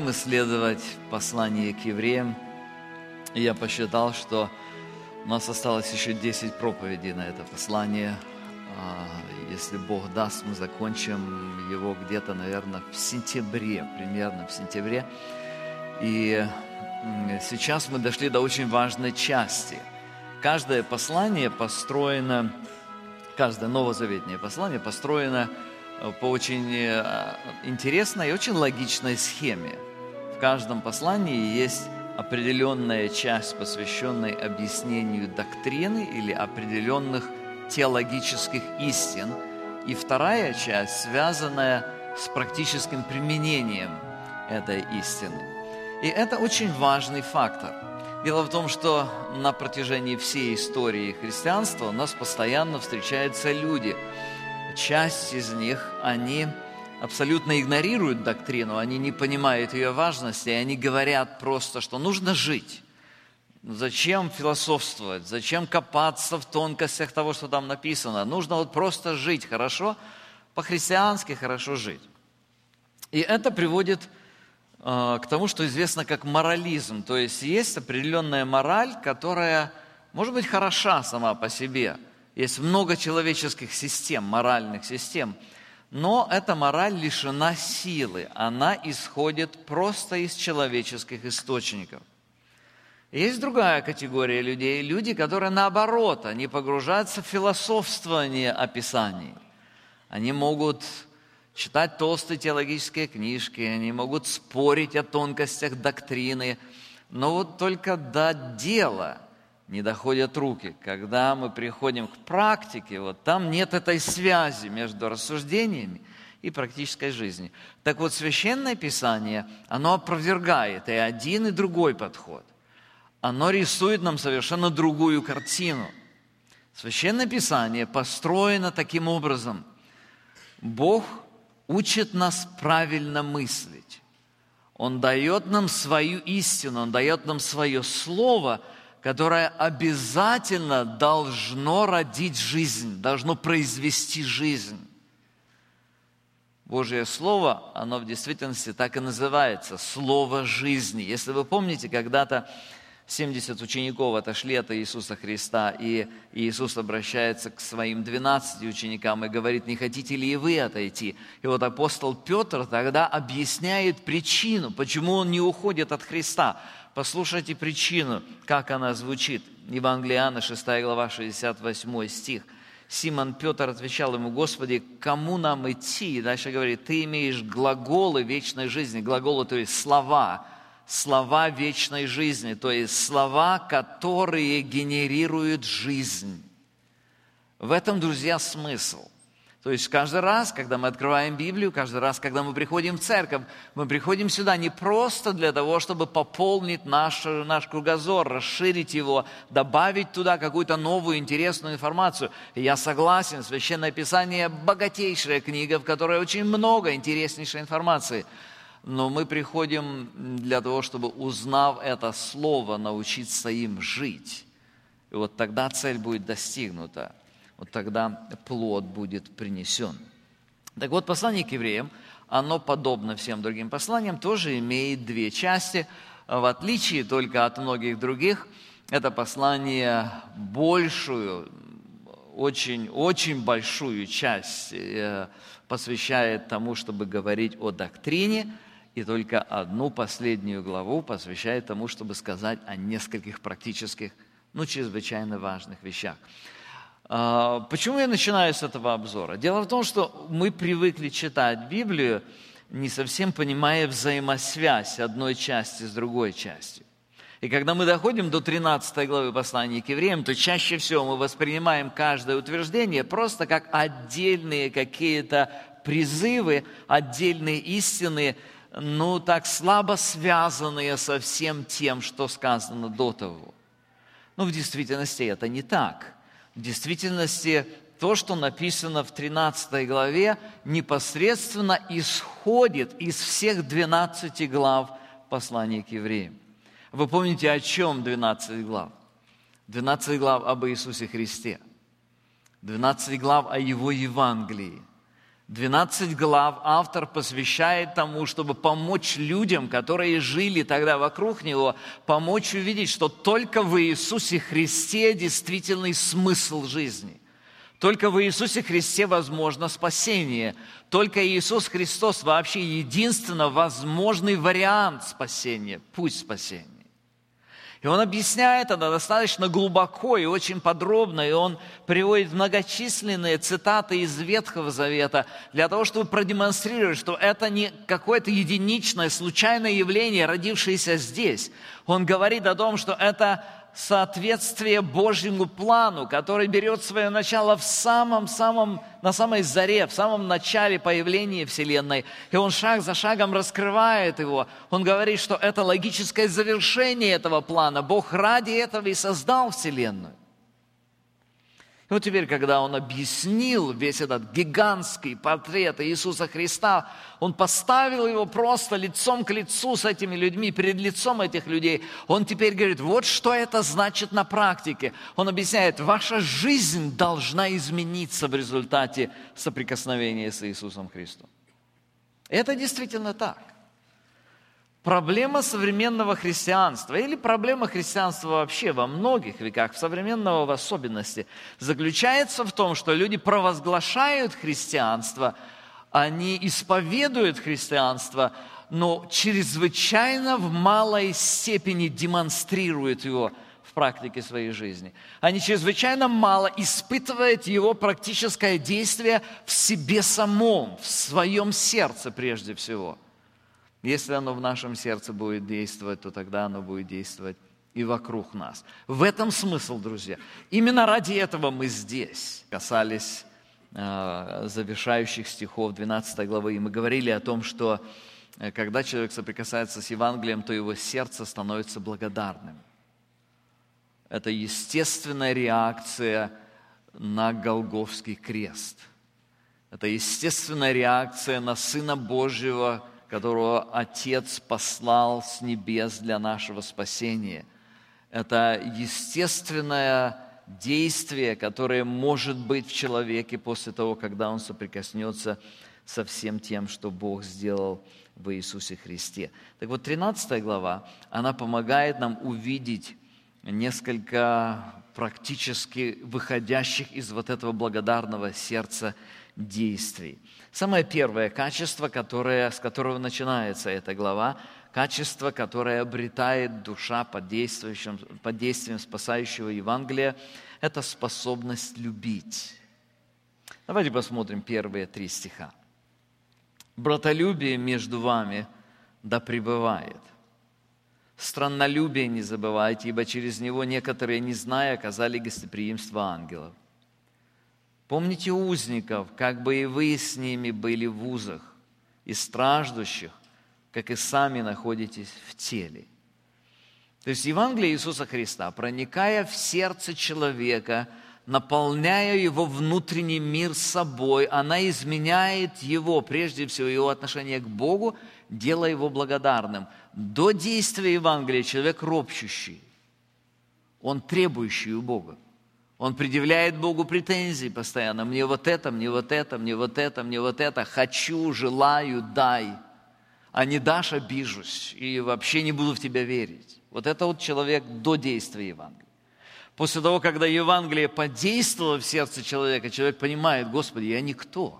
продолжаем исследовать послание к евреям. И я посчитал, что у нас осталось еще 10 проповедей на это послание. Если Бог даст, мы закончим его где-то, наверное, в сентябре, примерно в сентябре. И сейчас мы дошли до очень важной части. Каждое послание построено, каждое новозаветное послание построено по очень интересной и очень логичной схеме. В каждом послании есть определенная часть, посвященная объяснению доктрины или определенных теологических истин, и вторая часть, связанная с практическим применением этой истины. И это очень важный фактор. Дело в том, что на протяжении всей истории христианства у нас постоянно встречаются люди. Часть из них, они абсолютно игнорируют доктрину, они не понимают ее важности, и они говорят просто, что нужно жить. Зачем философствовать, зачем копаться в тонкостях того, что там написано? Нужно вот просто жить хорошо, по-христиански хорошо жить. И это приводит к тому, что известно как морализм. То есть определенная мораль, которая может быть хороша сама по себе. Есть много человеческих систем, моральных систем, но эта мораль лишена силы. Она исходит просто из человеческих источников. Есть другая категория людей, люди, которые наоборот, они погружаются в философствование о Писании. Они могут читать толстые теологические книжки, они могут спорить о тонкостях доктрины, но вот только до дела не доходят руки. Когда мы приходим к практике, вот там нет этой связи между рассуждениями и практической жизнью. Так вот, Священное Писание, оно опровергает и один, и другой подход. Оно рисует нам совершенно другую картину. Священное Писание построено таким образом. Бог учит нас правильно мыслить. Он дает нам свою истину, Он дает нам свое слово, которое обязательно должно родить жизнь, должно произвести жизнь. Божье Слово, оно в действительности так и называется – Слово жизни. Если вы помните, когда-то 70 учеников отошли от Иисуса Христа, и Иисус обращается к своим 12 ученикам и говорит: не хотите ли и вы отойти? И вот апостол Петр тогда объясняет причину, почему он не уходит от Христа. Послушайте причину, как она звучит. Евангелие Иоанна, 6 глава, 68 стих. Симон Петр отвечал ему: Господи, к кому нам идти? И дальше говорит: Ты имеешь глаголы вечной жизни. Глаголы, то есть слова вечной жизни, то есть слова, которые генерируют жизнь. В этом, друзья, смысл. То есть каждый раз, когда мы открываем Библию, каждый раз, когда мы приходим в церковь, мы приходим сюда не просто для того, чтобы пополнить наш кругозор, расширить его, добавить туда какую-то новую интересную информацию. И я согласен, Священное Писание – богатейшая книга, в которой очень много интереснейшей информации. Но мы приходим для того, чтобы, узнав это слово, научиться им жить. И вот тогда цель будет достигнута. Вот тогда плод будет принесен. Так вот, послание к евреям, оно, подобно всем другим посланиям, тоже имеет две части. В отличие только от многих других, это послание большую, очень большую часть посвящает тому, чтобы говорить о доктрине, и только одну последнюю главу посвящает тому, чтобы сказать о нескольких практических, чрезвычайно важных вещах. Почему я начинаю с этого обзора? Дело в том, что мы привыкли читать Библию, не совсем понимая взаимосвязь одной части с другой частью. И когда мы доходим до 13 главы послания к евреям, то чаще всего мы воспринимаем каждое утверждение просто как отдельные какие-то призывы, отдельные истины, так слабо связанные со всем тем, что сказано до того. Но в действительности это не так. В действительности то, что написано в 13 главе, непосредственно исходит из всех 12 глав послания к евреям. Вы помните, о чем 12 глав? 12 глав об Иисусе Христе. 12 глав о Его Евангелии. 12 глав автор посвящает тому, чтобы помочь людям, которые жили тогда вокруг него, помочь увидеть, что только в Иисусе Христе действительный смысл жизни. Только в Иисусе Христе возможно спасение. Только Иисус Христос вообще единственно возможный вариант спасения, путь спасения. И он объясняет это достаточно глубоко и очень подробно, и он приводит многочисленные цитаты из Ветхого Завета для того, чтобы продемонстрировать, что это не какое-то единичное, случайное явление, родившееся здесь. Он говорит о том, что это соответствие Божьему плану, который берет свое начало на самой заре, в самом начале появления Вселенной. И он шаг за шагом раскрывает его. Он говорит, что это логическое завершение этого плана. Бог ради этого и создал Вселенную. И вот теперь, когда он объяснил весь этот гигантский портрет Иисуса Христа, он поставил его просто лицом к лицу с этими людьми, перед лицом этих людей. Он теперь говорит, вот что это значит на практике. Он объясняет, ваша жизнь должна измениться в результате соприкосновения с Иисусом Христом. Это действительно так. Проблема современного христианства или проблема христианства вообще во многих веках, в современного в особенности, заключается в том, что люди провозглашают христианство, они исповедуют христианство, но чрезвычайно в малой степени демонстрируют его в практике своей жизни. Они чрезвычайно мало испытывают его практическое действие в себе самом, в своем сердце прежде всего. Если оно в нашем сердце будет действовать, то тогда оно будет действовать и вокруг нас. В этом смысл, друзья. Именно ради этого мы здесь. Касались завершающих стихов 12 главы, и мы говорили о том, что когда человек соприкасается с Евангелием, то его сердце становится благодарным. Это естественная реакция на Голгофский крест. Это естественная реакция на Сына Божьего, которого Отец послал с небес для нашего спасения. Это естественное действие, которое может быть в человеке после того, когда он соприкоснется со всем тем, что Бог сделал в Иисусе Христе. Так вот, 13 глава, она помогает нам увидеть несколько практически выходящих из вот этого благодарного сердца действий. Самое первое качество, с которого начинается эта глава, качество, которое обретает душа под действием спасающего Евангелия, это способность любить. Давайте посмотрим первые 3 стиха. «Братолюбие между вами да пребывает. Страннолюбие не забывайте, ибо через него некоторые, не зная, оказали гостеприимство ангелов. Помните узников, как бы и вы с ними были в узах, и страждущих, как и сами находитесь в теле». То есть Евангелие Иисуса Христа, проникая в сердце человека, наполняя его внутренний мир собой, она изменяет его, прежде всего, его отношение к Богу, делая его благодарным. До действия Евангелия человек ропщущий, он требующий у Бога. Он предъявляет Богу претензии постоянно. Мне вот это, мне вот это, мне вот это, мне вот это. Хочу, желаю, дай. А не дашь, обижусь. И вообще не буду в тебя верить. Вот это вот человек до действия Евангелия. После того, когда Евангелие подействовало в сердце человека, человек понимает, Господи, я никто.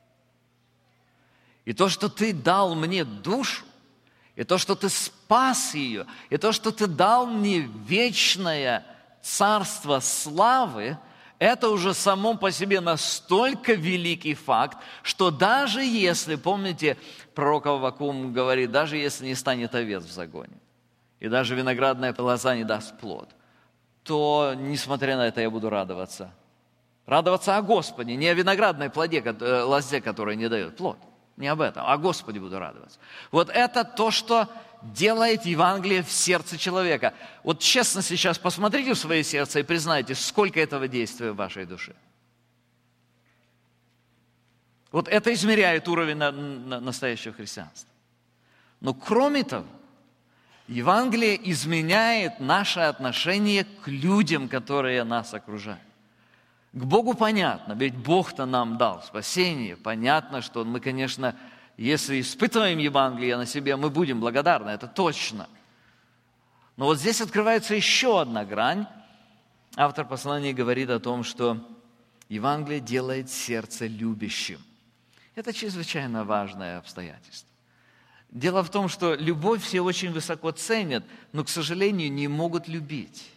И то, что Ты дал мне душу, и то, что Ты спас ее, и то, что Ты дал мне вечное царство славы, это уже само по себе настолько великий факт, что даже если, помните, пророк Аввакум говорит, даже если не станет овец в загоне, и даже виноградная лоза не даст плод, то, несмотря на это, я буду радоваться. Радоваться о Господе, не о виноградной лозе, которая не дает плод. Не об этом, о Господе буду радоваться. Вот это то, что делает Евангелие в сердце человека. Вот честно сейчас посмотрите в свое сердце и признайте, сколько этого действия в вашей душе. Вот это измеряет уровень настоящего христианства. Но кроме того, Евангелие изменяет наше отношение к людям, которые нас окружают. К Богу понятно, ведь Бог-то нам дал спасение. Понятно, что мы, конечно, если испытываем Евангелие на себе, мы будем благодарны, это точно. Но вот здесь открывается еще одна грань. Автор послания говорит о том, что Евангелие делает сердце любящим. Это чрезвычайно важное обстоятельство. Дело в том, что любовь все очень высоко ценят, но, к сожалению, не могут любить.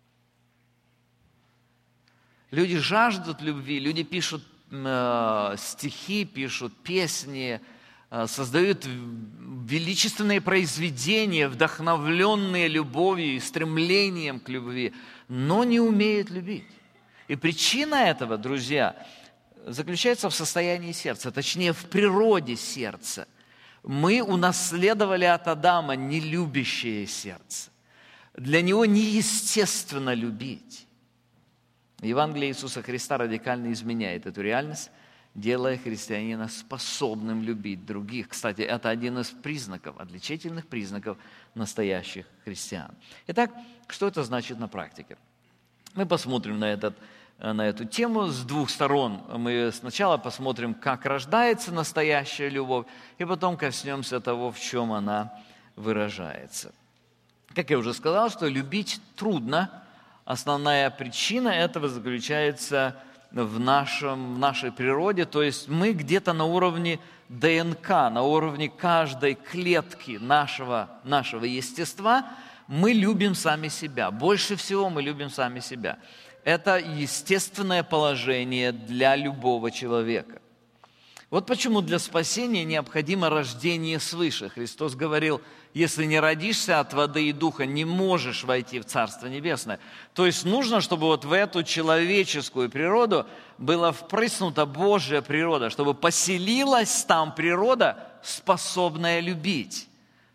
Люди жаждут любви, люди пишут стихи, пишут песни, создают величественные произведения, вдохновленные любовью и стремлением к любви, но не умеют любить. И причина этого, друзья, заключается в состоянии сердца, точнее, в природе сердца. Мы унаследовали от Адама нелюбящее сердце. Для него неестественно любить. Евангелие Иисуса Христа радикально изменяет эту реальность, делая христианина способным любить других. Кстати, это один из признаков, отличительных признаков настоящих христиан. Итак, что это значит на практике? Мы посмотрим на эту тему с двух сторон. Мы сначала посмотрим, как рождается настоящая любовь, и потом коснемся того, в чем она выражается. Как я уже сказал, что любить трудно. Основная причина этого заключается в нашей природе, то есть мы где-то на уровне ДНК, на уровне каждой клетки нашего естества, мы любим сами себя. Больше всего мы любим сами себя. Это естественное положение для любого человека. Вот почему для спасения необходимо рождение свыше. Христос говорил, если не родишься от воды и духа, не можешь войти в Царство Небесное. То есть нужно, чтобы вот в эту человеческую природу была впрыснута Божья природа, чтобы поселилась там природа, способная любить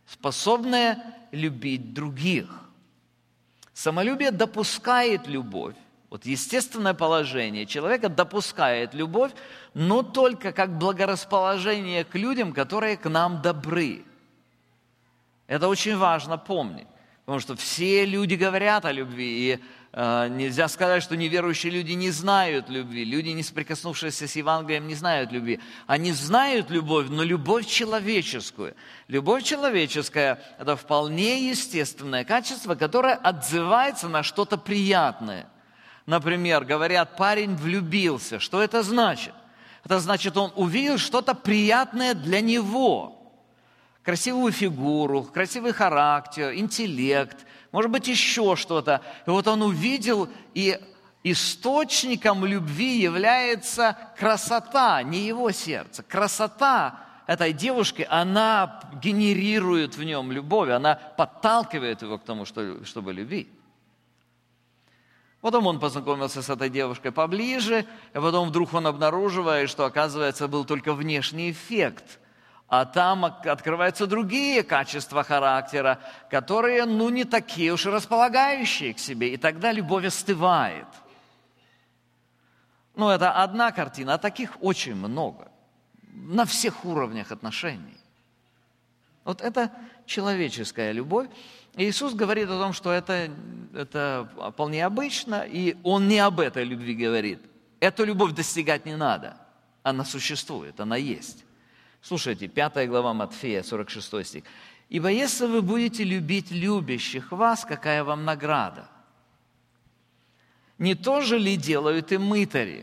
других. Самолюбие допускает любовь. Вот естественное положение человека допускает любовь, но только как благорасположение к людям, которые к нам добры. Это очень важно помнить, потому что все люди говорят о любви, и нельзя сказать, что неверующие люди не знают любви. Люди, не соприкоснувшиеся с Евангелием, не знают любви. Они знают любовь, но любовь человеческую. Любовь человеческая – это вполне естественное качество, которое отзывается на что-то приятное. Например, говорят, парень влюбился. Что это значит? Это значит, он увидел что-то приятное для него. Красивую фигуру, красивый характер, интеллект, может быть, еще что-то. И вот он увидел, и источником любви является красота, не его сердце. Красота этой девушки, она генерирует в нем любовь, она подталкивает его к тому, чтобы любить. Потом он познакомился с этой девушкой поближе, и потом вдруг он обнаруживает, что, оказывается, был только внешний эффект. А там открываются другие качества характера, которые, не такие уж и располагающие к себе. И тогда любовь остывает. Это одна картина, а таких очень много. На всех уровнях отношений. Вот это человеческая любовь. И Иисус говорит о том, что это вполне обычно, и Он не об этой любви говорит. Эту любовь достигать не надо. Она существует, она есть. Слушайте, 5 глава Матфея, 46 стих. «Ибо если вы будете любить любящих вас, какая вам награда? Не то же ли делают и мытари?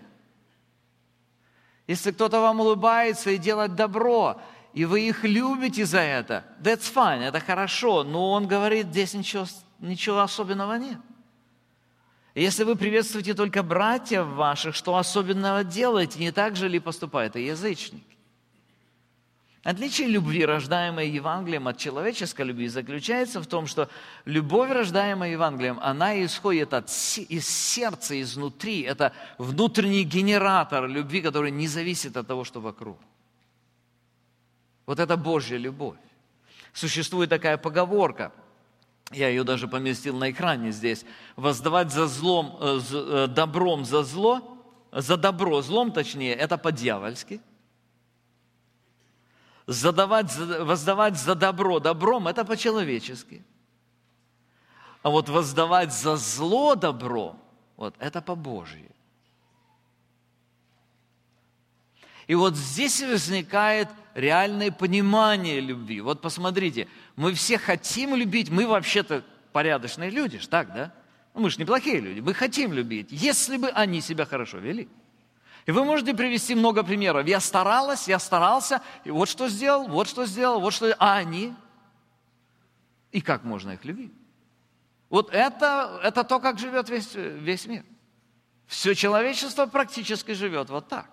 Если кто-то вам улыбается и делает добро, и вы их любите за это, that's fine, это хорошо, но он говорит, здесь ничего особенного нет. Если вы приветствуете только братьев ваших, что особенного делаете, не так же ли поступают и язычники? Отличие любви, рождаемой Евангелием, от человеческой любви заключается в том, что любовь, рождаемая Евангелием, она исходит из сердца, изнутри. Это внутренний генератор любви, который не зависит от того, что вокруг. Вот это Божья любовь. Существует такая поговорка, я ее даже поместил на экране здесь: воздавать добром за зло, за добро злом, точнее, это по-дьявольски. Воздавать за добро добром – это по-человечески. А вот воздавать за зло добром – вот это по-божьи. И вот здесь возникает реальное понимание любви. Вот посмотрите, мы все хотим любить, мы вообще-то порядочные люди, ж так, да? Мы же неплохие люди, мы хотим любить, если бы они себя хорошо вели. И вы можете привести много примеров. Я старалась, я старался, и вот что сделал, вот что сделал, вот что... А они? И как можно их любить? Вот это то, как живет весь мир. Все человечество практически живет вот так.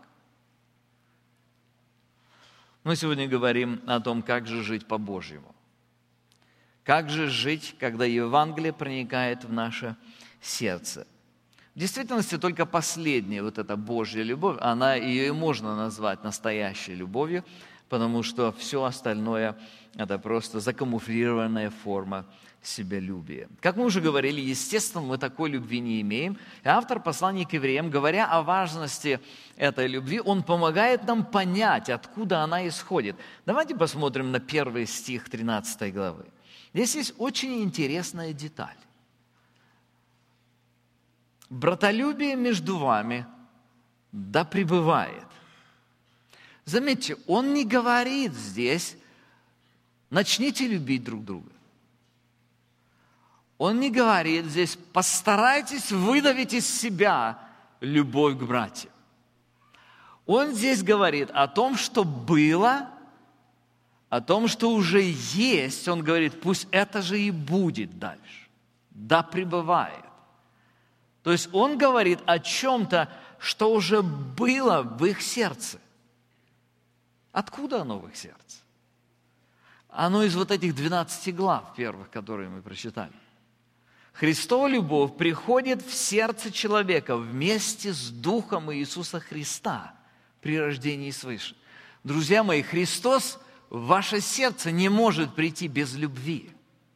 Мы сегодня говорим о том, как же жить по-божьему. Как же жить, когда Евангелие проникает в наше сердце. В действительности только последняя вот эта Божья любовь, ее и можно назвать настоящей любовью, потому что все остальное – это просто закамуфлированная форма себялюбия. Как мы уже говорили, естественно, мы такой любви не имеем. И автор послания к евреям, говоря о важности этой любви, он помогает нам понять, откуда она исходит. Давайте посмотрим на 1 стих 13 главы. Здесь есть очень интересная деталь. «Братолюбие между вами да пребывает». Заметьте, он не говорит здесь «начните любить друг друга». Он не говорит здесь «постарайтесь выдавить из себя любовь к братьям». Он здесь говорит о том, что было, о том, что уже есть. Он говорит, пусть это же и будет дальше. Да пребывает. То есть он говорит о чем-то, что уже было в их сердце. Откуда оно в их сердце? Оно из вот этих 12 глав первых, которые мы прочитали. Христова любовь приходит в сердце человека вместе с Духом Иисуса Христа при рождении свыше. Друзья мои, Христос в ваше сердце не может прийти без любви.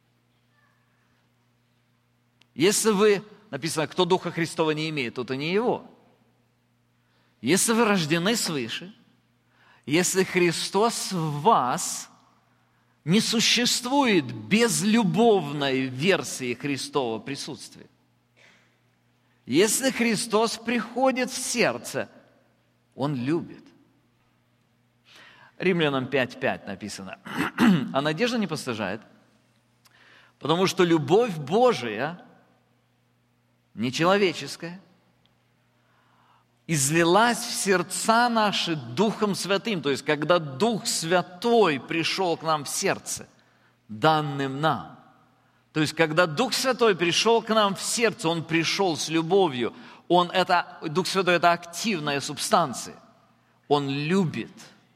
Если вы, написано, кто Духа Христова не имеет, тот и не его. Если вы рождены свыше, если Христос в вас, не существует безлюбовной версии Христового присутствия. Если Христос приходит в сердце, Он любит. Римлянам 5:5 написано. А надежда не постыжает, потому что любовь Божия, не человеческая, излилась в сердца наши Духом Святым. То есть, когда Дух Святой пришел к нам в сердце, данным нам. То есть, когда Дух Святой пришел к нам в сердце, Он пришел с любовью. Дух Святой – это активная субстанция. Он любит.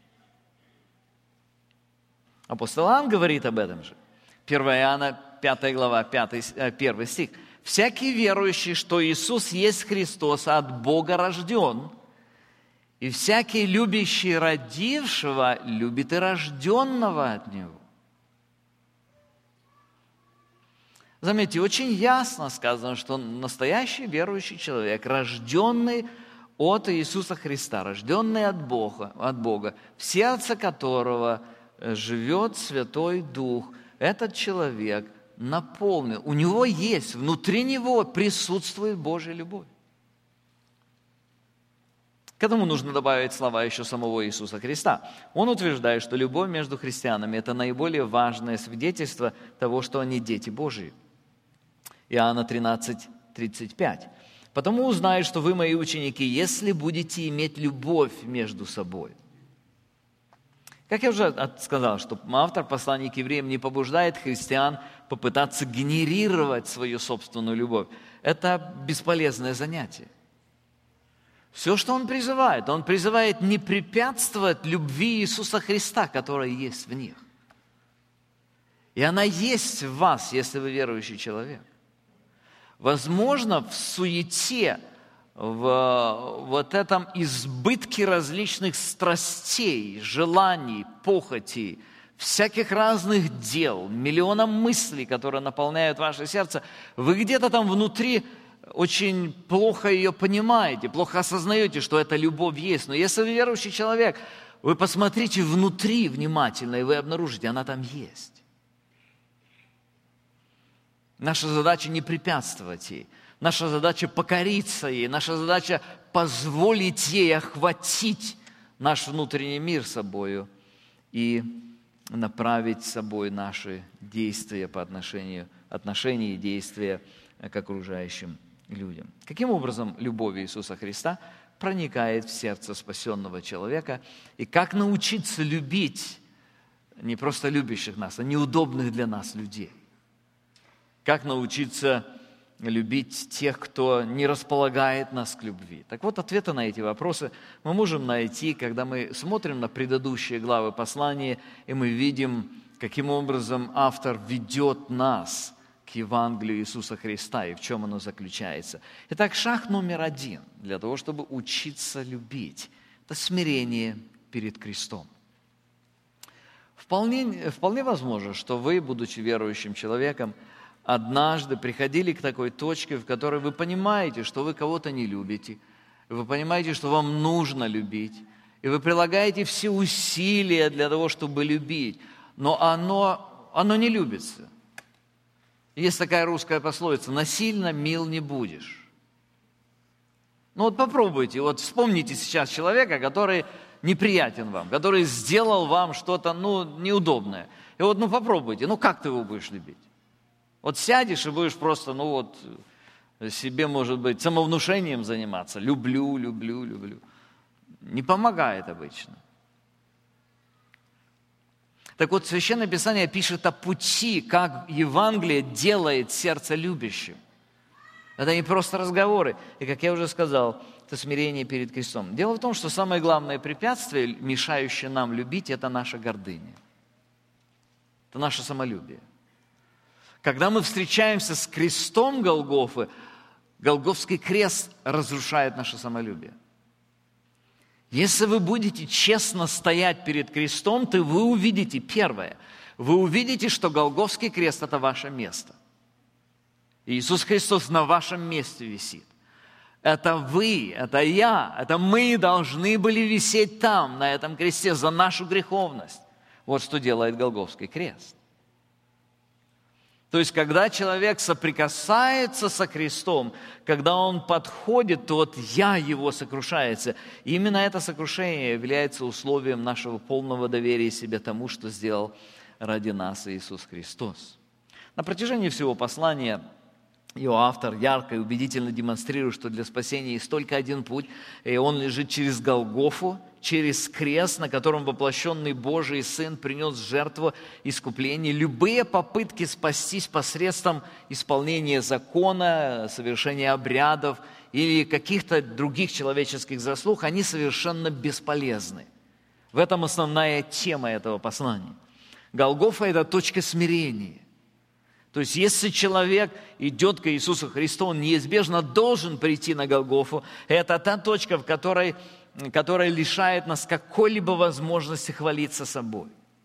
Апостол Иоанн говорит об этом же. 1 Иоанна, 5 глава, 1 стих. «Всякий верующий, что Иисус есть Христос, от Бога рожден, и всякий любящий родившего любит и рожденного от Него». Заметьте, очень ясно сказано, что настоящий верующий человек, рожденный от Иисуса Христа, рожденный от Бога, в сердце которого живет Святой Дух, этот человек наполнен, у него есть, внутри него присутствует Божья любовь. К этому нужно добавить слова еще самого Иисуса Христа. Он утверждает, что любовь между христианами – это наиболее важное свидетельство того, что они дети Божьи. Иоанна 13:35. «Потому узнаю, что вы мои ученики, если будете иметь любовь между собой». Как я уже сказал, что автор послания к евреям не побуждает христиан попытаться генерировать свою собственную любовь. Это бесполезное занятие. Все, что он призывает не препятствовать любви Иисуса Христа, которая есть в них. И она есть в вас, если вы верующий человек. Возможно, в суете, в вот этом избытке различных страстей, желаний, похотей, всяких разных дел, миллиона мыслей, которые наполняют ваше сердце, вы где-то там внутри очень плохо ее понимаете, плохо осознаете, что эта любовь есть. Но если вы верующий человек, вы посмотрите внутри внимательно, и вы обнаружите, она там есть. Наша задача не препятствовать ей. Наша задача покориться ей. Наша задача позволить ей охватить наш внутренний мир собою и направить собой наши действия по отношению и действия к окружающим людям. Каким образом любовь Иисуса Христа проникает в сердце спасенного человека, и как научиться любить не просто любящих нас, а неудобных для нас людей? Как научиться любить тех, кто не располагает нас к любви? Так вот, ответы на эти вопросы мы можем найти, когда мы смотрим на предыдущие главы послания, и мы видим, каким образом автор ведет нас к Евангелию Иисуса Христа и в чем оно заключается. Итак, шаг номер 1 для того, чтобы учиться любить – это смирение перед крестом. Вполне возможно, что вы, будучи верующим человеком, однажды приходили к такой точке, в которой вы понимаете, что вы кого-то не любите, вы понимаете, что вам нужно любить, и вы прилагаете все усилия для того, чтобы любить, но оно не любится. Есть такая русская пословица: «Насильно мил не будешь». Ну вот попробуйте, вот вспомните сейчас человека, который неприятен вам, который сделал вам что-то, неудобное. И вот, попробуйте, как ты его будешь любить? Вот сядешь и будешь просто, себе, может быть, самовнушением заниматься. Люблю. Не помогает обычно. Так вот, Священное Писание пишет о пути, как Евангелие делает сердце любящим. Это не просто разговоры. И, как я уже сказал, это смирение перед крестом. Дело в том, что самое главное препятствие, мешающее нам любить, это наша гордыня. Это наше самолюбие. Когда мы встречаемся с крестом Голгофы, Голгофский крест разрушает наше самолюбие. Если вы будете честно стоять перед крестом, то вы увидите, первое, вы увидите, что Голгофский крест – это ваше место. Иисус Христос на вашем месте висит. Это вы, это я, это мы должны были висеть там, на этом кресте, за нашу греховность. Вот что делает Голгофский крест. То есть, когда человек соприкасается со крестом, когда он подходит, то вот «я» его сокрушается. И именно это сокрушение является условием нашего полного доверия себе тому, что сделал ради нас Иисус Христос. На протяжении всего послания его автор ярко и убедительно демонстрирует, что для спасения есть только один путь, и он лежит через Голгофу, через крест, на котором воплощенный Божий Сын принес жертву искупления. Любые попытки спастись посредством исполнения закона, совершения обрядов или каких-то других человеческих заслуг, они совершенно бесполезны. В этом основная тема этого послания. Голгофа – это точка смирения. То есть, если человек идет к Иисусу Христу, он неизбежно должен прийти на Голгофу. Это та точка, которая лишает нас какой-либо возможности хвалиться собой.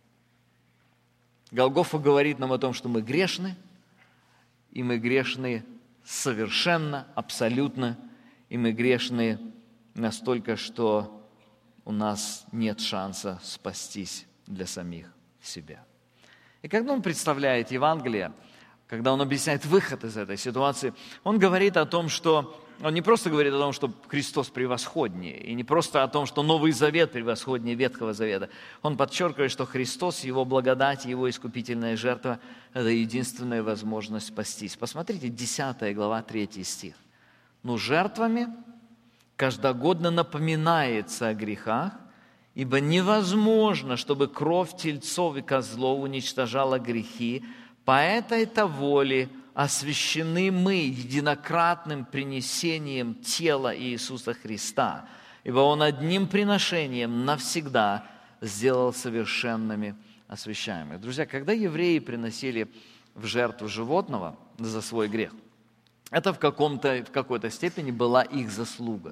Голгофа говорит нам о том, что мы грешны, и мы грешны совершенно, абсолютно, и мы грешны настолько, что у нас нет шанса спастись для самих себя. И когда он представляет Евангелие, когда он объясняет выход из этой ситуации, он говорит о том, что он не просто говорит о том, что Христос превосходнее, и не просто о том, что Новый Завет превосходнее Ветхого Завета. Он подчеркивает, что Христос, Его благодать, Его искупительная жертва – это единственная возможность спастись. Посмотрите, 10 глава, 3 стих. «Но жертвами каждогодно напоминается о грехах, ибо невозможно, чтобы кровь тельцов и козлов уничтожала грехи. По этой-то воле освящены мы единократным принесением тела Иисуса Христа, ибо Он одним приношением навсегда сделал совершенными освящаемых». Друзья, когда евреи приносили в жертву животного за свой грех, это в какой-то степени была их заслуга.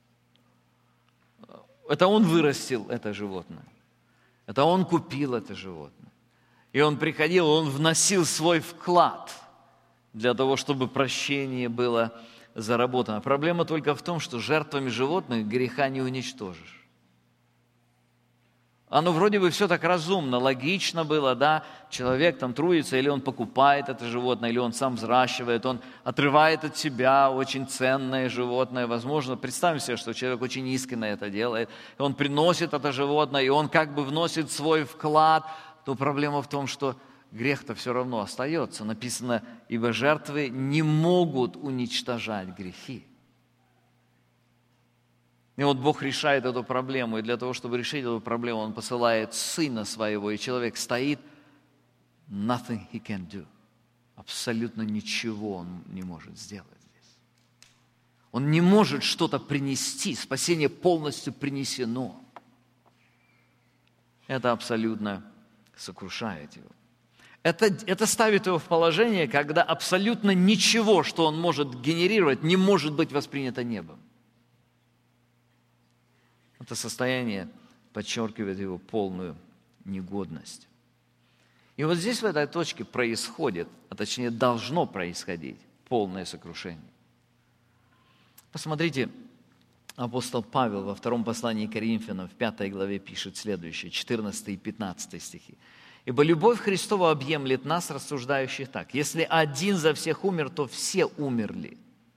Это он вырастил это животное. Это он купил это животное. И он приходил, он вносил свой вклад для того, чтобы прощение было заработано. Проблема только в том, что жертвами животных греха не уничтожишь. Оно вроде бы все так разумно, логично было, да, человек там трудится, или он покупает это животное, или он сам взращивает, он отрывает от себя очень ценное животное. Возможно, представим себе, что человек очень искренне это делает, и он приносит это животное, и он как бы вносит свой вклад. Но проблема в том, что грех-то все равно остается. Написано, ибо жертвы не могут уничтожать грехи. И вот Бог решает эту проблему, и для того, чтобы решить эту проблему, Он посылает Сына Своего, и человек стоит, nothing he can do. Абсолютно ничего он не может сделать здесь. Он не может что-то принести, спасение полностью принесено. Это абсолютно сокрушает его. Это ставит его в положение, когда абсолютно ничего, что он может генерировать, не может быть воспринято небом. Это состояние подчеркивает его полную негодность. И вот здесь, в этой точке, происходит, а точнее должно происходить, полное сокрушение. Посмотрите, апостол Павел во втором послании к Коринфянам в 5 главе пишет следующее, 14 и 15 стихи. «Ибо любовь Христова объемлет нас, рассуждающих так. Если один за всех умер, то все умерли.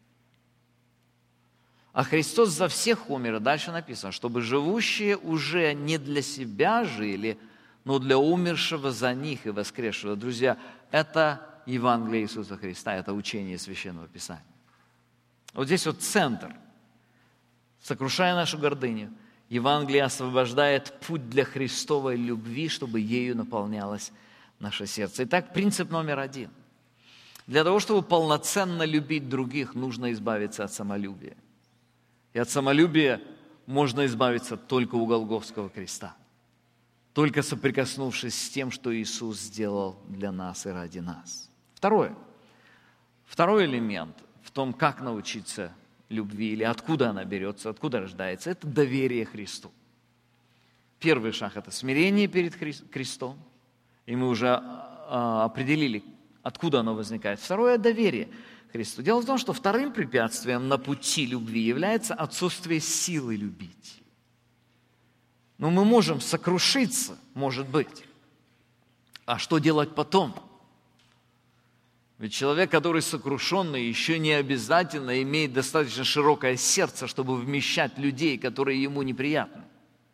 А Христос за всех умер». И дальше написано, чтобы живущие уже не для себя жили, но для умершего за них и воскресшего. Друзья, это Евангелие Иисуса Христа, это учение Священного Писания. Вот здесь вот центр. Сокрушая нашу гордыню, Евангелие освобождает путь для Христовой любви, чтобы ею наполнялось наше сердце. Итак, принцип номер 1. Для того, чтобы полноценно любить других, нужно избавиться от самолюбия. И от самолюбия можно избавиться только у Голгофского креста. Только соприкоснувшись с тем, что Иисус сделал для нас и ради нас. Второй элемент в том, как научиться любви, или откуда она берется, откуда рождается, это доверие Христу. Первый шаг – это смирение перед крестом, и мы уже определили, откуда оно возникает. Второе – доверие Христу. Дело в том, что вторым препятствием на пути любви является отсутствие силы любить. Но мы можем сокрушиться, может быть. А что делать потом? Ведь человек, который сокрушенный, еще не обязательно имеет достаточно широкое сердце, чтобы вмещать людей, которые ему неприятны.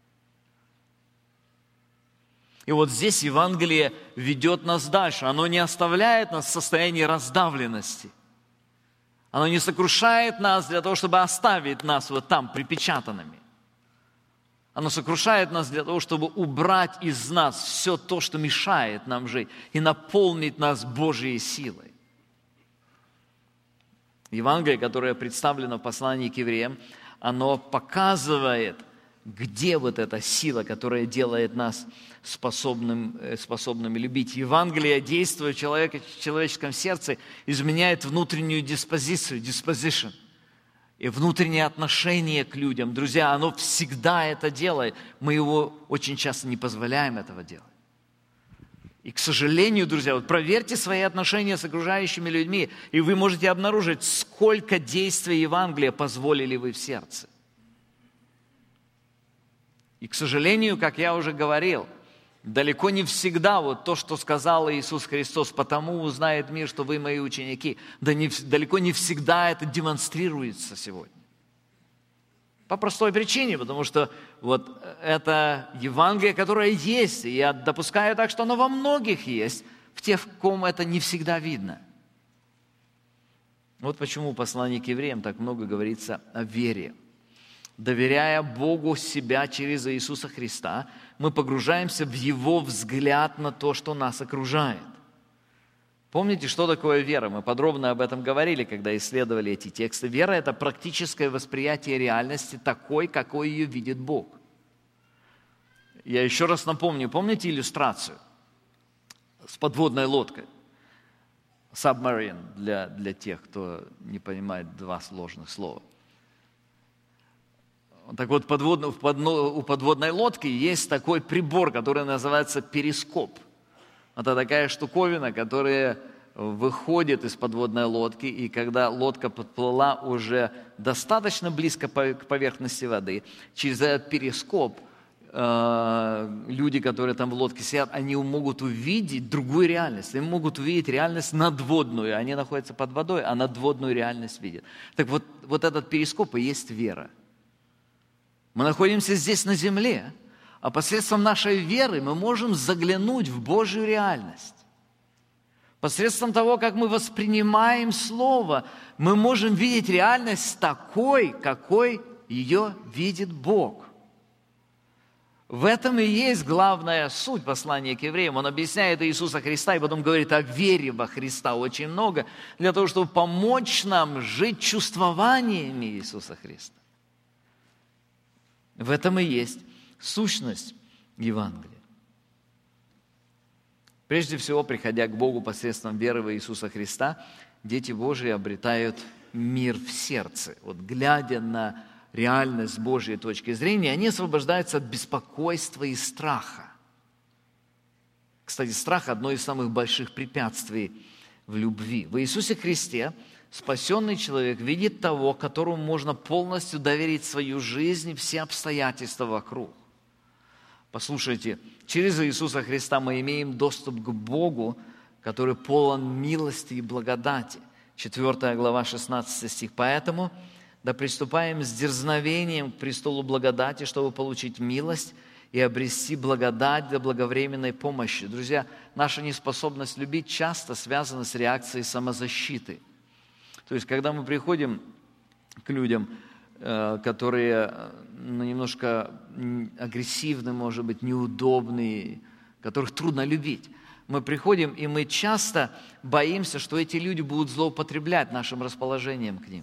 И вот здесь Евангелие ведет нас дальше. Оно не оставляет нас в состоянии раздавленности. Оно не сокрушает нас для того, чтобы оставить нас вот там припечатанными. Оно сокрушает нас для того, чтобы убрать из нас все то, что мешает нам жить, и наполнить нас Божьей силой. Евангелие, которое представлено в послании к евреям, оно показывает, где вот эта сила, которая делает нас способными любить. Евангелие, действуя в человеческом сердце, изменяет внутреннюю диспозицию, disposition, и внутреннее отношение к людям. Друзья, оно всегда это делает. Мы его очень часто не позволяем этого делать. И, к сожалению, друзья, вот проверьте свои отношения с окружающими людьми, и вы можете обнаружить, сколько действий Евангелия позволили вы в сердце. И, к сожалению, как я уже говорил, далеко не всегда вот то, что сказал Иисус Христос, потому узнает мир, что вы мои ученики, далеко не всегда это демонстрируется сегодня. По простой причине, потому что вот это Евангелие, которое есть, и я допускаю так, что оно во многих есть, в тех, в ком это не всегда видно. Вот почему в послании к евреям так много говорится о вере. Доверяя Богу себя через Иисуса Христа, мы погружаемся в Его взгляд на то, что нас окружает. Помните, что такое вера? Мы подробно об этом говорили, когда исследовали эти тексты. Вера – это практическое восприятие реальности такой, какой ее видит Бог. Я еще раз напомню, помните иллюстрацию с подводной лодкой? Submarine для тех, кто не понимает два сложных слова. Так вот, у подводной лодки есть такой прибор, который называется перископ. Это такая штуковина, которая выходит из подводной лодки, и когда лодка подплыла уже достаточно близко к поверхности воды, через этот перископ люди, которые там в лодке сидят, они могут увидеть другую реальность. Они могут увидеть реальность надводную. Они находятся под водой, а надводную реальность видят. Так вот этот перископ и есть вера. Мы находимся здесь на земле, а посредством нашей веры мы можем заглянуть в Божью реальность. Посредством того, как мы воспринимаем Слово, мы можем видеть реальность такой, какой ее видит Бог. В этом и есть главная суть послания к евреям. Он объясняет Иисуса Христа и потом говорит о вере во Христа очень много, для того, чтобы помочь нам жить чувствованиями Иисуса Христа. В этом и есть сущность Евангелия. Прежде всего, приходя к Богу посредством веры в Иисуса Христа, дети Божии обретают мир в сердце. Вот глядя на реальность с Божьей точки зрения, они освобождаются от беспокойства и страха. Кстати, страх – одно из самых больших препятствий в любви. В Иисусе Христе спасенный человек видит того, которому можно полностью доверить свою жизнь и все обстоятельства вокруг. Послушайте, через Иисуса Христа мы имеем доступ к Богу, который полон милости и благодати. 4 глава, 16 стих. «Поэтому да приступаем с дерзновением к престолу благодати, чтобы получить милость и обрести благодать для благовременной помощи». Друзья, наша неспособность любить часто связана с реакцией самозащиты. То есть, когда мы приходим к людям, которые немножко агрессивны, может быть, неудобные, которых трудно любить, мы приходим, и мы часто боимся, что эти люди будут злоупотреблять нашим расположением к ним.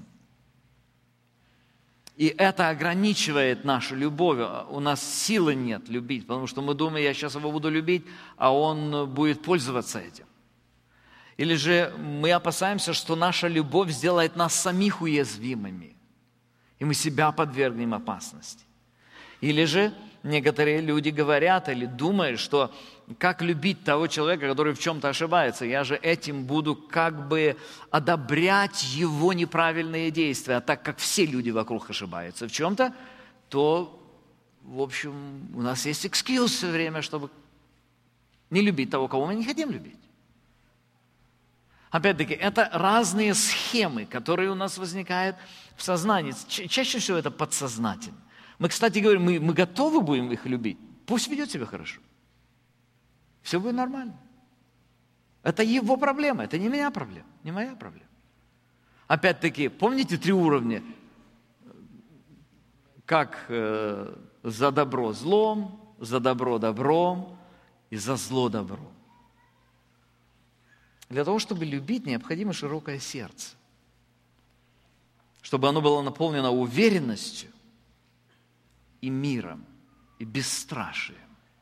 И это ограничивает нашу любовь. У нас силы нет любить, потому что мы думаем, я сейчас его буду любить, а он будет пользоваться этим. Или же мы опасаемся, что наша любовь сделает нас самих уязвимыми, и мы себя подвергнем опасности. Или же некоторые люди говорят или думают, что как любить того человека, который в чем-то ошибается? Я же этим буду как бы одобрять его неправильные действия. А так как все люди вокруг ошибаются в чем-то, то, в общем, у нас есть экскьюз все время, чтобы не любить того, кого мы не хотим любить. Опять-таки, это разные схемы, которые у нас возникают в сознании. Чаще всего это подсознательно. Мы, кстати, говорим, мы готовы будем их любить. Пусть ведет себя хорошо. Все будет нормально. Это его проблема, это не моя проблема, не моя проблема. Опять-таки, помните 3 уровня? Как за добро злом, за добро добром и за зло добром. Для того, чтобы любить, необходимо широкое сердце. Чтобы оно было наполнено уверенностью и миром, и бесстрашием.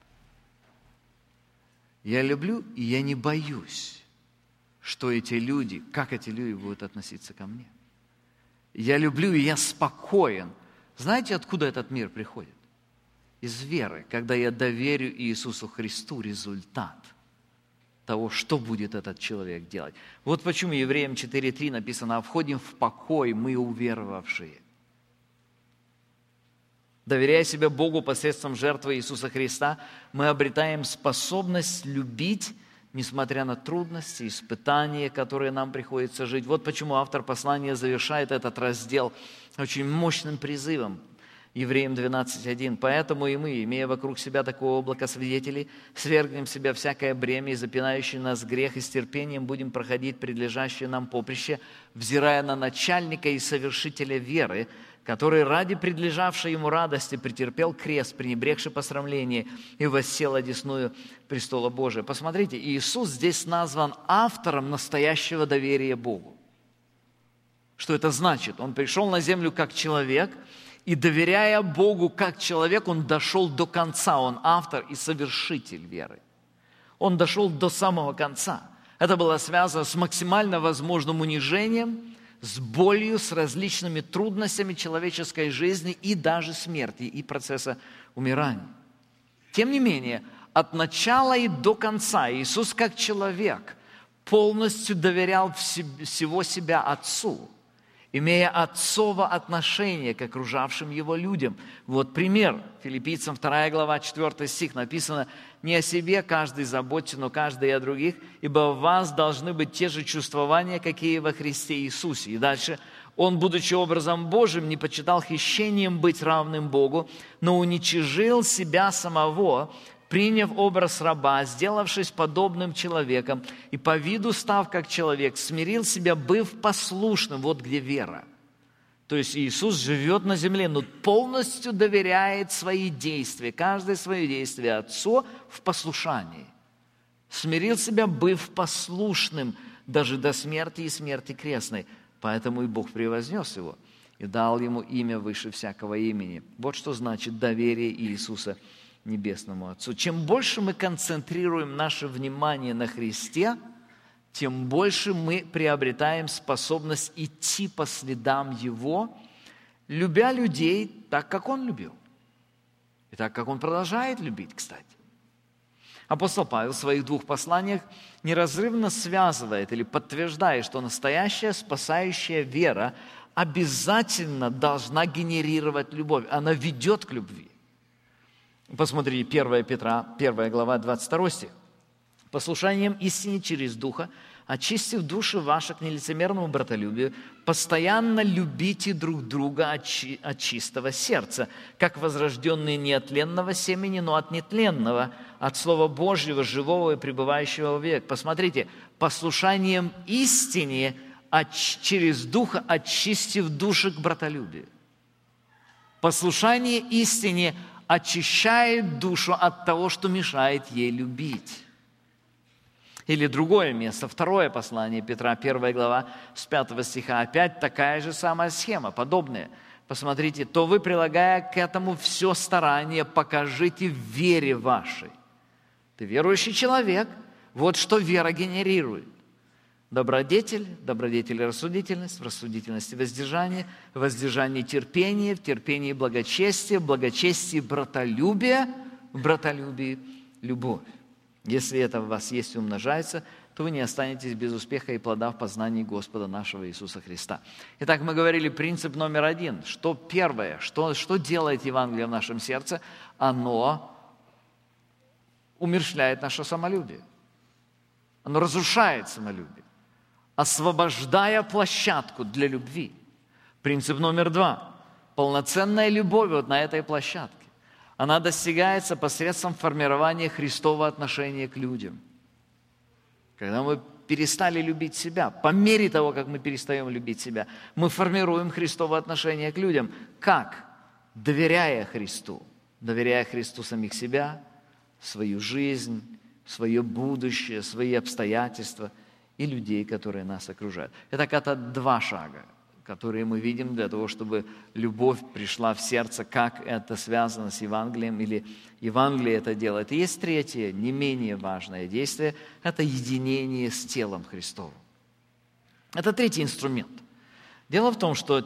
Я люблю, и я не боюсь, что эти люди, как эти люди будут относиться ко мне. Я люблю, и я спокоен. Знаете, откуда этот мир приходит? Из веры, когда я доверю Иисусу Христу результат того, что будет этот человек делать. Вот почему Евреям 4:3 написано: «А входим в покой мы, уверовавшие». Доверяя себя Богу посредством жертвы Иисуса Христа, мы обретаем способность любить, несмотря на трудности, испытания, которые нам приходится жить. Вот почему автор послания завершает этот раздел очень мощным призывом. Евреям 12:1. «Поэтому и мы, имея вокруг себя такое облако свидетелей, свергнем в себя всякое бремя и запинающий нас грех, и с терпением будем проходить предлежащее нам поприще, взирая на начальника и совершителя веры, который ради предлежавшей ему радости претерпел крест, пренебрегший посрамление, и воссел одесную престола Божия». Посмотрите, Иисус здесь назван автором настоящего доверия Богу. Что это значит? Он пришел на землю как человек, и, доверяя Богу как человек, Он дошел до конца. Он автор и совершитель веры. Он дошел до самого конца. Это было связано с максимально возможным унижением, с болью, с различными трудностями человеческой жизни и даже смерти, и процесса умирания. Тем не менее, от начала и до конца Иисус как человек полностью доверял всего себя Отцу. имея отцово отношение к окружавшим его людям. Вот пример. Филиппийцам 2 глава, 4 стих написано: «Не о себе каждый заботится, но каждый и о других, ибо в вас должны быть те же чувствования, какие во Христе Иисусе». И дальше: «Он, будучи образом Божьим, не почитал хищением быть равным Богу, но уничижил себя самого, приняв образ раба, сделавшись подобным человеком, и по виду став как человек, смирил себя, быв послушным». Вот где вера. То есть Иисус живет на земле, но полностью доверяет свои действия, каждое свое действие Отцу в послушании. Смирил себя, быв послушным даже до смерти и смерти крестной. Поэтому и Бог превознес его и дал ему имя выше всякого имени. Вот что значит доверие Иисуса Небесному Отцу. Чем больше мы концентрируем наше внимание на Христе, тем больше мы приобретаем способность идти по следам Его, любя людей так, как Он любил. И так, как Он продолжает любить, кстати. Апостол Павел в своих 2 посланиях неразрывно связывает или подтверждает, что настоящая спасающая вера обязательно должна генерировать любовь. Она ведет к любви. Посмотрите, 1 Петра, 1 глава, 22 стих. «Послушанием истине через Духа, очистив души ваши к нелицемерному братолюбию, постоянно любите друг друга от чистого сердца, как возрожденные не от тленного семени, но от нетленного, от Слова Божьего, живого и пребывающего век». Посмотрите, послушанием истине через Духа, очистив души к братолюбию. Послушание истине очищает душу от того, что мешает ей любить. Или другое место, 2 послание Петра, 1 глава, с 5 стиха, опять такая же самая схема, подобная. Посмотрите, «То вы, прилагая к этому все старание, покажите в вере вашей». Ты верующий человек, вот что вера генерирует. Добродетель, добродетель рассудительность, в рассудительности воздержание, в воздержании терпение, в терпении благочестие, в благочестии братолюбие, в братолюбии любовь. Если это в вас есть и умножается, то вы не останетесь без успеха и плода в познании Господа нашего Иисуса Христа. Итак, мы говорили принцип номер 1. Что первое, что делает Евангелие в нашем сердце? Оно умерщвляет наше самолюбие. Оно разрушает самолюбие, освобождая площадку для любви. Принцип номер 2. Полноценная любовь вот на этой площадке. Она достигается посредством формирования Христового отношения к людям. Когда мы перестали любить себя, по мере того, как мы перестаем любить себя, мы формируем Христово отношение к людям. Как? Доверяя Христу самих себя, свою жизнь, свое будущее, свои обстоятельства и людей, которые нас окружают. Это 2 шага, которые мы видим для того, чтобы любовь пришла в сердце, как это связано с Евангелием, или Евангелие это делает. И есть 3, не менее важное действие, это единение с телом Христовым. Это 3 инструмент. Дело в том, что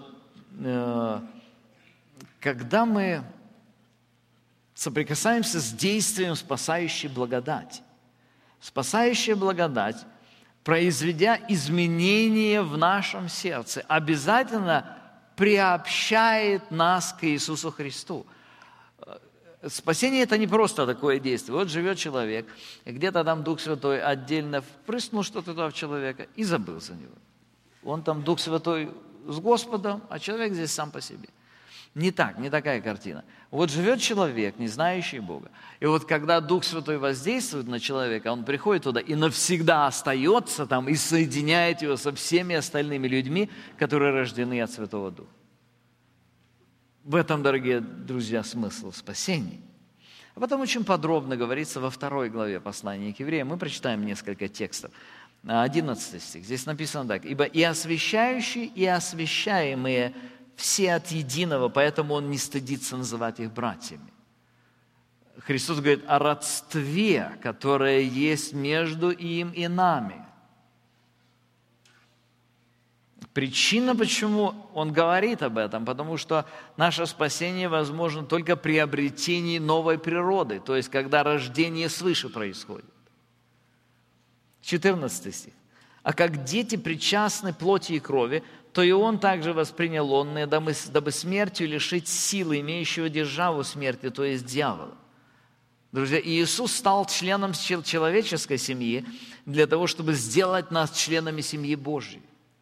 когда мы соприкасаемся с действием спасающей благодати, спасающая благодать, произведя изменения в нашем сердце, обязательно приобщает нас к Иисусу Христу. Спасение – это не просто такое действие. Вот живет человек, и где-то там Дух Святой отдельно впрыснул что-то туда в человека и забыл за него. Он там, Дух Святой, с Господом, а человек здесь сам по себе. Не такая картина. Вот живет человек, не знающий Бога. И вот когда Дух Святой воздействует на человека, он приходит туда и навсегда остается там и соединяет его со всеми остальными людьми, которые рождены от Святого Духа. В этом, дорогие друзья, смысл спасения. Об этом очень подробно говорится во 2 главе послания к евреям. Мы прочитаем несколько текстов. 11 стих. Здесь написано так. «Ибо и освящающие, и освящаемые все от единого, поэтому он не стыдится называть их братьями». Христос говорит о родстве, которое есть между им и нами. Причина, почему он говорит об этом, потому что наше спасение возможно только при обретении новой природы, то есть когда рождение свыше происходит. 14 стих. «А как дети причастны плоти и крови, то и он также воспринял онное, дабы смертью лишить силы, имеющего державу смерти, то есть дьявола. Друзья, Иисус стал членом человеческой семьи для того, чтобы сделать нас членами семьи Божьей.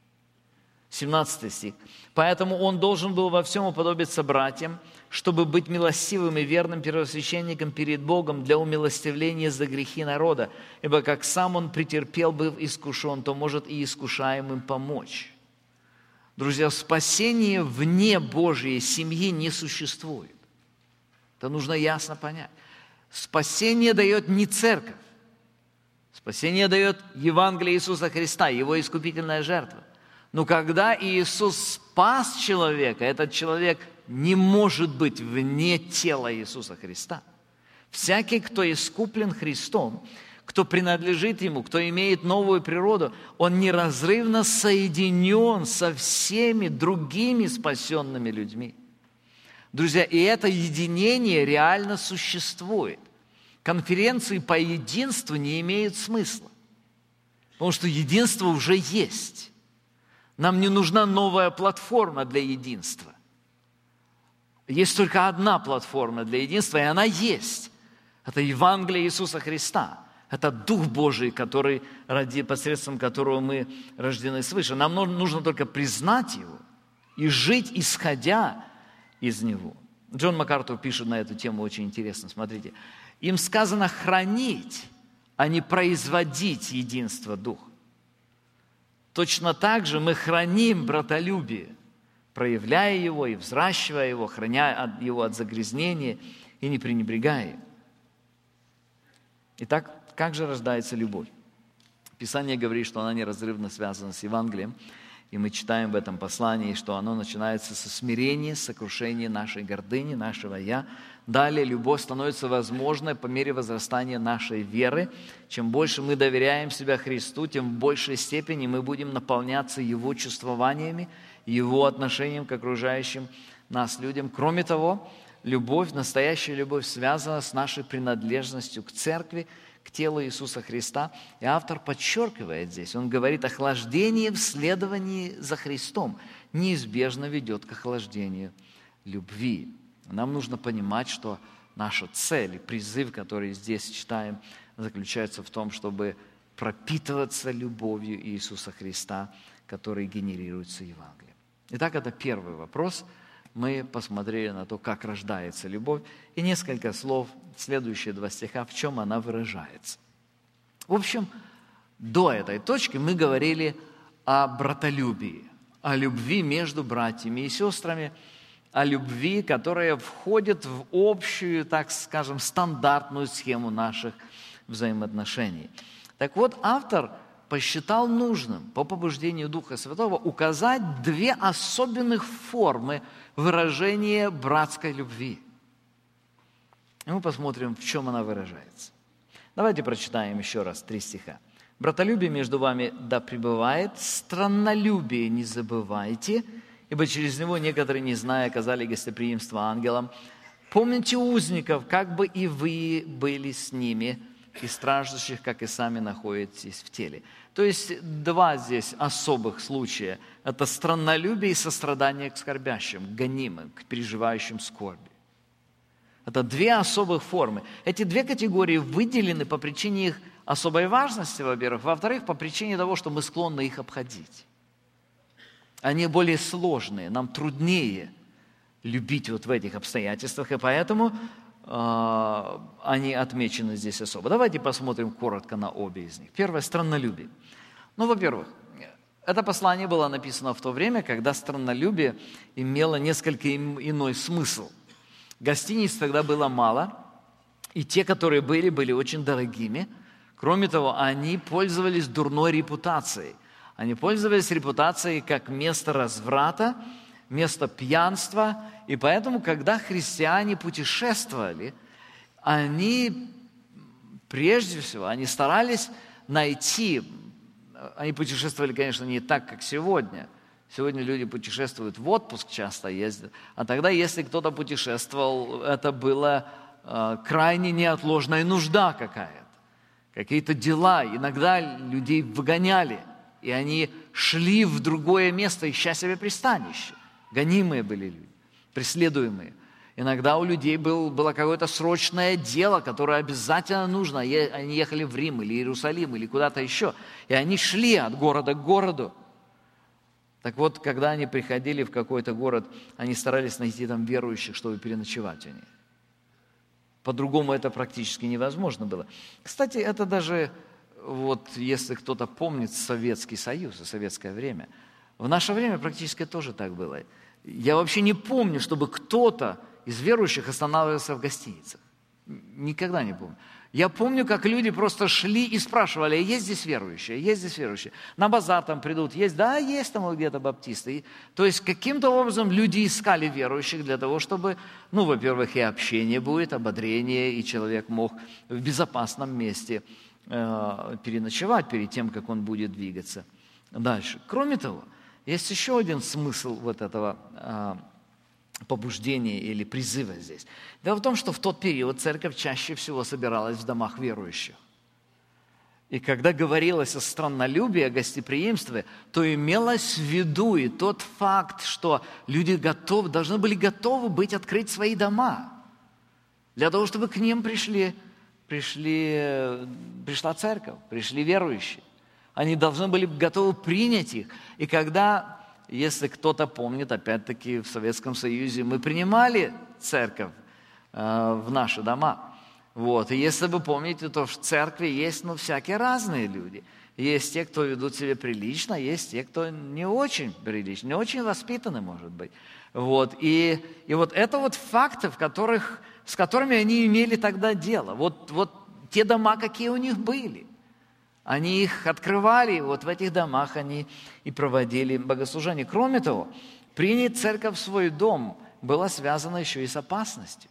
17 стих. «Поэтому Он должен был во всем уподобиться братьям, чтобы быть милостивым и верным первосвященником перед Богом для умилостивления за грехи народа. Ибо как сам Он претерпел, быв искушен, то может и искушаемым помочь». Друзья, спасение вне Божьей семьи не существует. Это нужно ясно понять. Спасение дает не церковь. Спасение дает Евангелие Иисуса Христа, Его искупительная жертва. Но когда Иисус спас человека, этот человек не может быть вне тела Иисуса Христа. Всякий, кто искуплен Христом, кто принадлежит Ему, кто имеет новую природу, он неразрывно соединен со всеми другими спасенными людьми. Друзья, и это единение реально существует. Конференции по единству не имеют смысла, потому что единство уже есть. Нам не нужна новая платформа для единства. Есть только одна платформа для единства, и она есть. Это Евангелие Иисуса Христа. Это Дух Божий, посредством которого мы рождены свыше. Нам нужно только признать Его и жить, исходя из Него. Джон МакАртур пишет на эту тему очень интересно. Смотрите. Им сказано хранить, а не производить единство Духа. Точно так же мы храним братолюбие, проявляя его и взращивая его, храня его от загрязнения и не пренебрегая им. Итак, как же рождается любовь? Писание говорит, что она неразрывно связана с Евангелием, и мы читаем в этом послании, что оно начинается со смирения, сокрушения нашей гордыни, нашего «я». Далее любовь становится возможной по мере возрастания нашей веры. Чем больше мы доверяем себя Христу, тем в большей степени мы будем наполняться Его чувствованиями, Его отношением к окружающим нас людям. Кроме того, любовь, настоящая любовь связана с нашей принадлежностью к церкви, к телу Иисуса Христа. И автор подчеркивает здесь, он говорит, охлаждение в следовании за Христом неизбежно ведет к охлаждению любви. Нам нужно понимать, что наша цель и призыв, который здесь читаем, заключается в том, чтобы пропитываться любовью Иисуса Христа, который генерируется Евангелием. Итак, это первый вопрос. Мы посмотрели на то, как рождается любовь, и несколько слов, следующие 2 стиха, в чем она выражается. В общем, до этой точки мы говорили о братолюбии, о любви между братьями и сестрами, о любви, которая входит в общую, так скажем, стандартную схему наших взаимоотношений. Так вот, автор посчитал нужным по побуждению Духа Святого указать 2 особенных формы выражения братской любви. И мы посмотрим, в чем она выражается. Давайте прочитаем еще раз 3 стиха. «Братолюбие между вами да пребывает, страннолюбие не забывайте, ибо через него некоторые, не зная, оказали гостеприимство ангелам. Помните узников, как бы и вы были с ними, и страждущих, как и сами находитесь в теле». То есть 2 здесь особых случая. Это страннолюбие и сострадание к скорбящим, к гонимым, к переживающим скорби. Это 2 особых формы. Эти 2 категории выделены по причине их особой важности, во-первых. Во-вторых, по причине того, что мы склонны их обходить. Они более сложные, нам труднее любить вот в этих обстоятельствах, и поэтому они отмечены здесь особо. Давайте посмотрим коротко на обе из них. Первое – страннолюбие. Ну, во-первых, это послание было написано в то время, когда страннолюбие имело несколько иной смысл. Гостиниц тогда было мало, и те, которые были очень дорогими. Кроме того, они пользовались дурной репутацией. Они пользовались репутацией как место разврата, место пьянства. И поэтому, когда христиане путешествовали, они, прежде всего, они старались найти, они путешествовали, конечно, не так, как сегодня. Сегодня люди путешествуют в отпуск, часто ездят. А тогда, если кто-то путешествовал, это была крайне неотложная нужда какая-то. Какие-то дела. Иногда людей выгоняли, и они шли в другое место, ища себе пристанище. Гонимые были люди, преследуемые. Иногда у людей было какое-то срочное дело, которое обязательно нужно. Они ехали в Рим или Иерусалим или куда-то еще. И они шли от города к городу. Так вот, когда они приходили в какой-то город, они старались найти там верующих, чтобы переночевать у них. По-другому это практически невозможно было. Кстати, это даже, вот если кто-то помнит Советский Союз и советское время, в наше время практически тоже так было. Я вообще не помню, чтобы кто-то из верующих останавливался в гостиницах. Никогда не помню. Я помню, как люди просто шли и спрашивали: есть здесь верующие, есть здесь верующие. На базар там придут, есть, да, есть там вот где-то баптисты. То есть каким-то образом люди искали верующих для того, чтобы, во-первых, и общение будет, ободрение, и человек мог в безопасном месте переночевать перед тем, как он будет двигаться дальше. Кроме того, есть еще один смысл вот этого побуждения или призыва здесь. Дело в том, что в тот период церковь чаще всего собиралась в домах верующих. И когда говорилось о страннолюбии, о гостеприимстве, то имелось в виду и тот факт, что люди должны были готовы открыть свои дома для того, чтобы к ним пришла церковь, пришли верующие. Они должны были готовы принять их. И когда, если кто-то помнит, опять-таки в Советском Союзе мы принимали церковь в наши дома. Вот. И если вы помните, то в церкви есть всякие разные люди. Есть те, кто ведут себя прилично, есть те, кто не очень прилично, не очень воспитаны, может быть. Вот. И вот это вот факты, с которыми они имели тогда дело. Вот те дома, какие у них были. Они их открывали, и вот в этих домах они и проводили богослужение. Кроме того, принять церковь в свой дом было связано еще и с опасностью.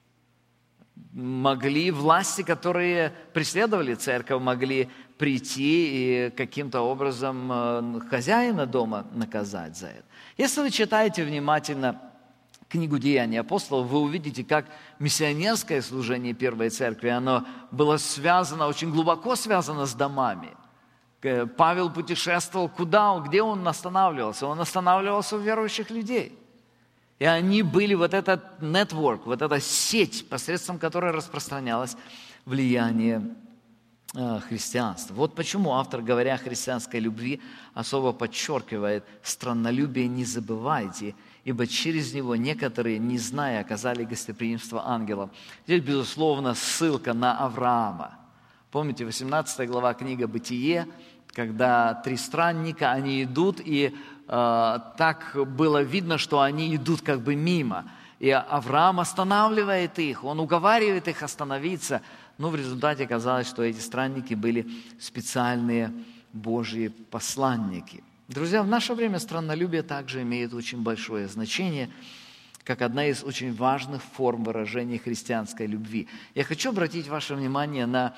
Могли власти, которые преследовали церковь, могли прийти и каким-то образом хозяина дома наказать за это. Если вы читаете внимательно книгу «Деяний апостолов», вы увидите, как миссионерское служение первой церкви, оно было связано, очень глубоко связано с домами. Павел путешествовал где он останавливался? Он останавливался у верующих людей. И они были вот этот network, вот эта сеть, посредством которой распространялось влияние христианства. Вот почему автор, говоря о христианской любви, особо подчеркивает: страннолюбие не забывайте, ибо через него некоторые, не зная, оказали гостеприимство ангелам. Здесь, безусловно, ссылка на Авраама. Помните, 18 глава книга «Бытие», когда 3 странника, они идут, и так было видно, что они идут как бы мимо. И Авраам останавливает их, он уговаривает их остановиться. Но в результате оказалось, что эти странники были специальные Божьи посланники. Друзья, в наше время страннолюбие также имеет очень большое значение, как одна из очень важных форм выражения христианской любви. Я хочу обратить ваше внимание на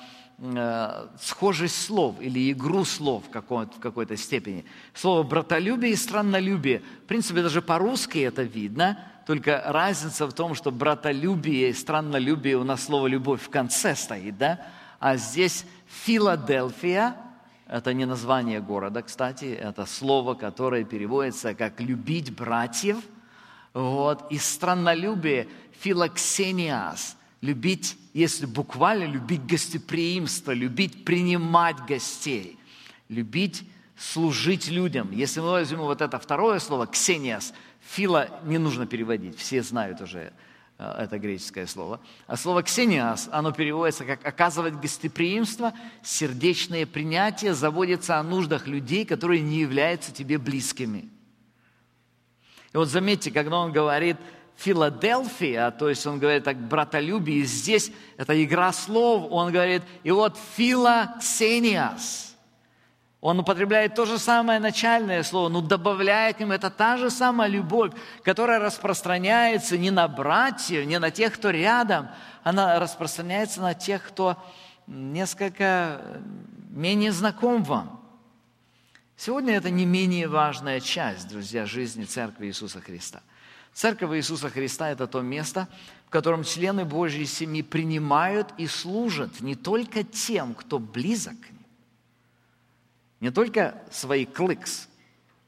схожесть слов или игру слов в какой-то степени. Слово «братолюбие» и «страннолюбие». В принципе, даже по-русски это видно, только разница в том, что братолюбие и страннолюбие, у нас слово «любовь» в конце стоит, да? А здесь «Филадельфия» – это не название города, кстати, это слово, которое переводится как «любить братьев». Вот. И страннолюбие – «филоксениас» – любить, если буквально, любить гостеприимство, любить принимать гостей, любить служить людям. Если мы возьмем вот это второе слово «ксениас», «фила» не нужно переводить, все знают уже это греческое слово. А слово «ксениас», оно переводится как «оказывать гостеприимство», «сердечное принятие», заботиться о нуждах людей, которые не являются тебе близкими. И вот заметьте, когда он говорит «Филадельфия», то есть он говорит так «братолюбие», и здесь это игра слов, он говорит, и вот «филоксениас». Он употребляет то же самое начальное слово, но добавляет к ним это та же самая любовь, которая распространяется не на братьев, не на тех, кто рядом, она распространяется на тех, кто несколько менее знаком вам. Сегодня это не менее важная часть, друзья, жизни Церкви Иисуса Христа. Церковь Иисуса Христа – это то место, в котором члены Божьей семьи принимают и служат не только тем, кто близок к ним, не только свои кликс,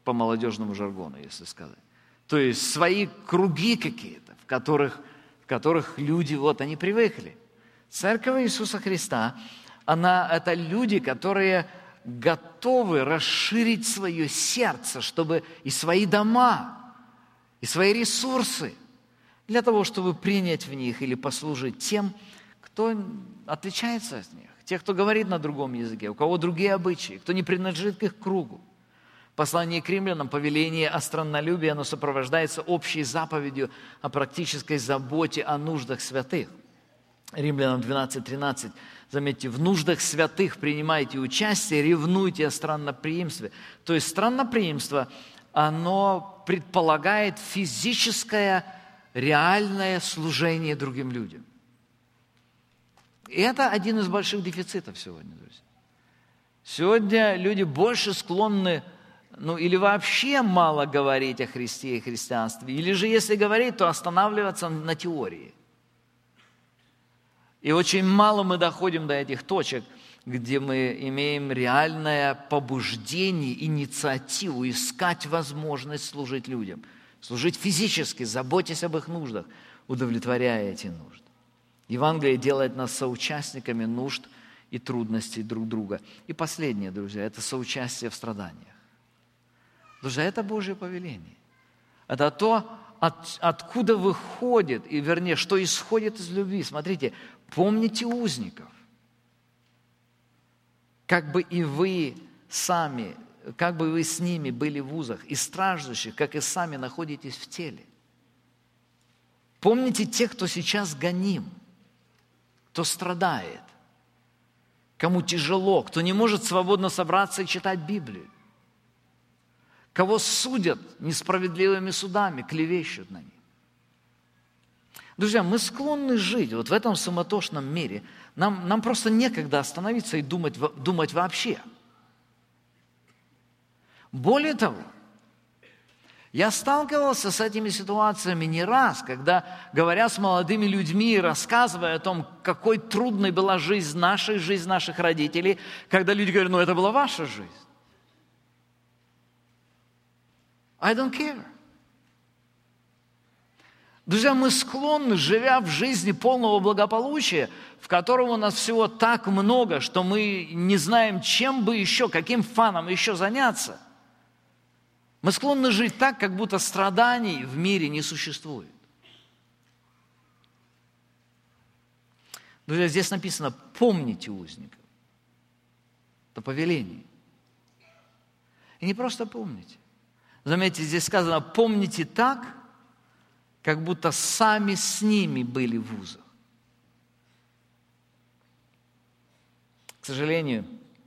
по молодежному жаргону, если сказать. То есть свои круги какие-то, в которых люди, они привыкли. Церковь Иисуса Христа, это люди, которые готовы расширить свое сердце, чтобы и свои дома, и свои ресурсы, для того, чтобы принять в них или послужить тем, кто отличается от них, тех, кто говорит на другом языке, у кого другие обычаи, кто не принадлежит к их кругу. Послание к римлянам, повеление о страннолюбии, оно сопровождается общей заповедью о практической заботе о нуждах святых. Римлянам 12:13. Заметьте, в нуждах святых принимайте участие, ревнуйте о странноприимстве. То есть странноприимство, оно предполагает физическое, реальное служение другим людям. И это один из больших дефицитов сегодня, друзья. Сегодня люди больше склонны, или вообще мало говорить о Христе и христианстве, или же, если говорить, то останавливаться на теории. И очень мало мы доходим до этих точек, где мы имеем реальное побуждение, инициативу, искать возможность служить людям, служить физически, заботясь об их нуждах, удовлетворяя эти нужды. Евангелие делает нас соучастниками нужд и трудностей друг друга. И последнее, друзья, это соучастие в страданиях. Друзья, это Божье повеление. Это то, откуда выходит, и вернее, что исходит из любви. Смотрите, помните узников, как бы и вы сами, как бы вы с ними были в узах, и страждущих, как и сами находитесь в теле. Помните тех, кто сейчас гоним, кто страдает, кому тяжело, кто не может свободно собраться и читать Библию, кого судят несправедливыми судами, клевещут на них. Друзья, мы склонны жить в этом суматошном мире. Нам просто некогда остановиться и думать вообще. Более того, я сталкивался с этими ситуациями не раз, когда, говоря с молодыми людьми и рассказывая о том, какой трудной была жизнь наших родителей, когда люди говорят, это была ваша жизнь. I don't care. Друзья, мы склонны, живя в жизни полного благополучия, в котором у нас всего так много, что мы не знаем, чем бы еще, каким фаном еще заняться. Мы склонны жить так, как будто страданий в мире не существует. Друзья, здесь написано, помните узников. Это повеление. И не просто помните. Заметьте, здесь сказано, помните так, как будто сами с ними были в узах. К сожалению,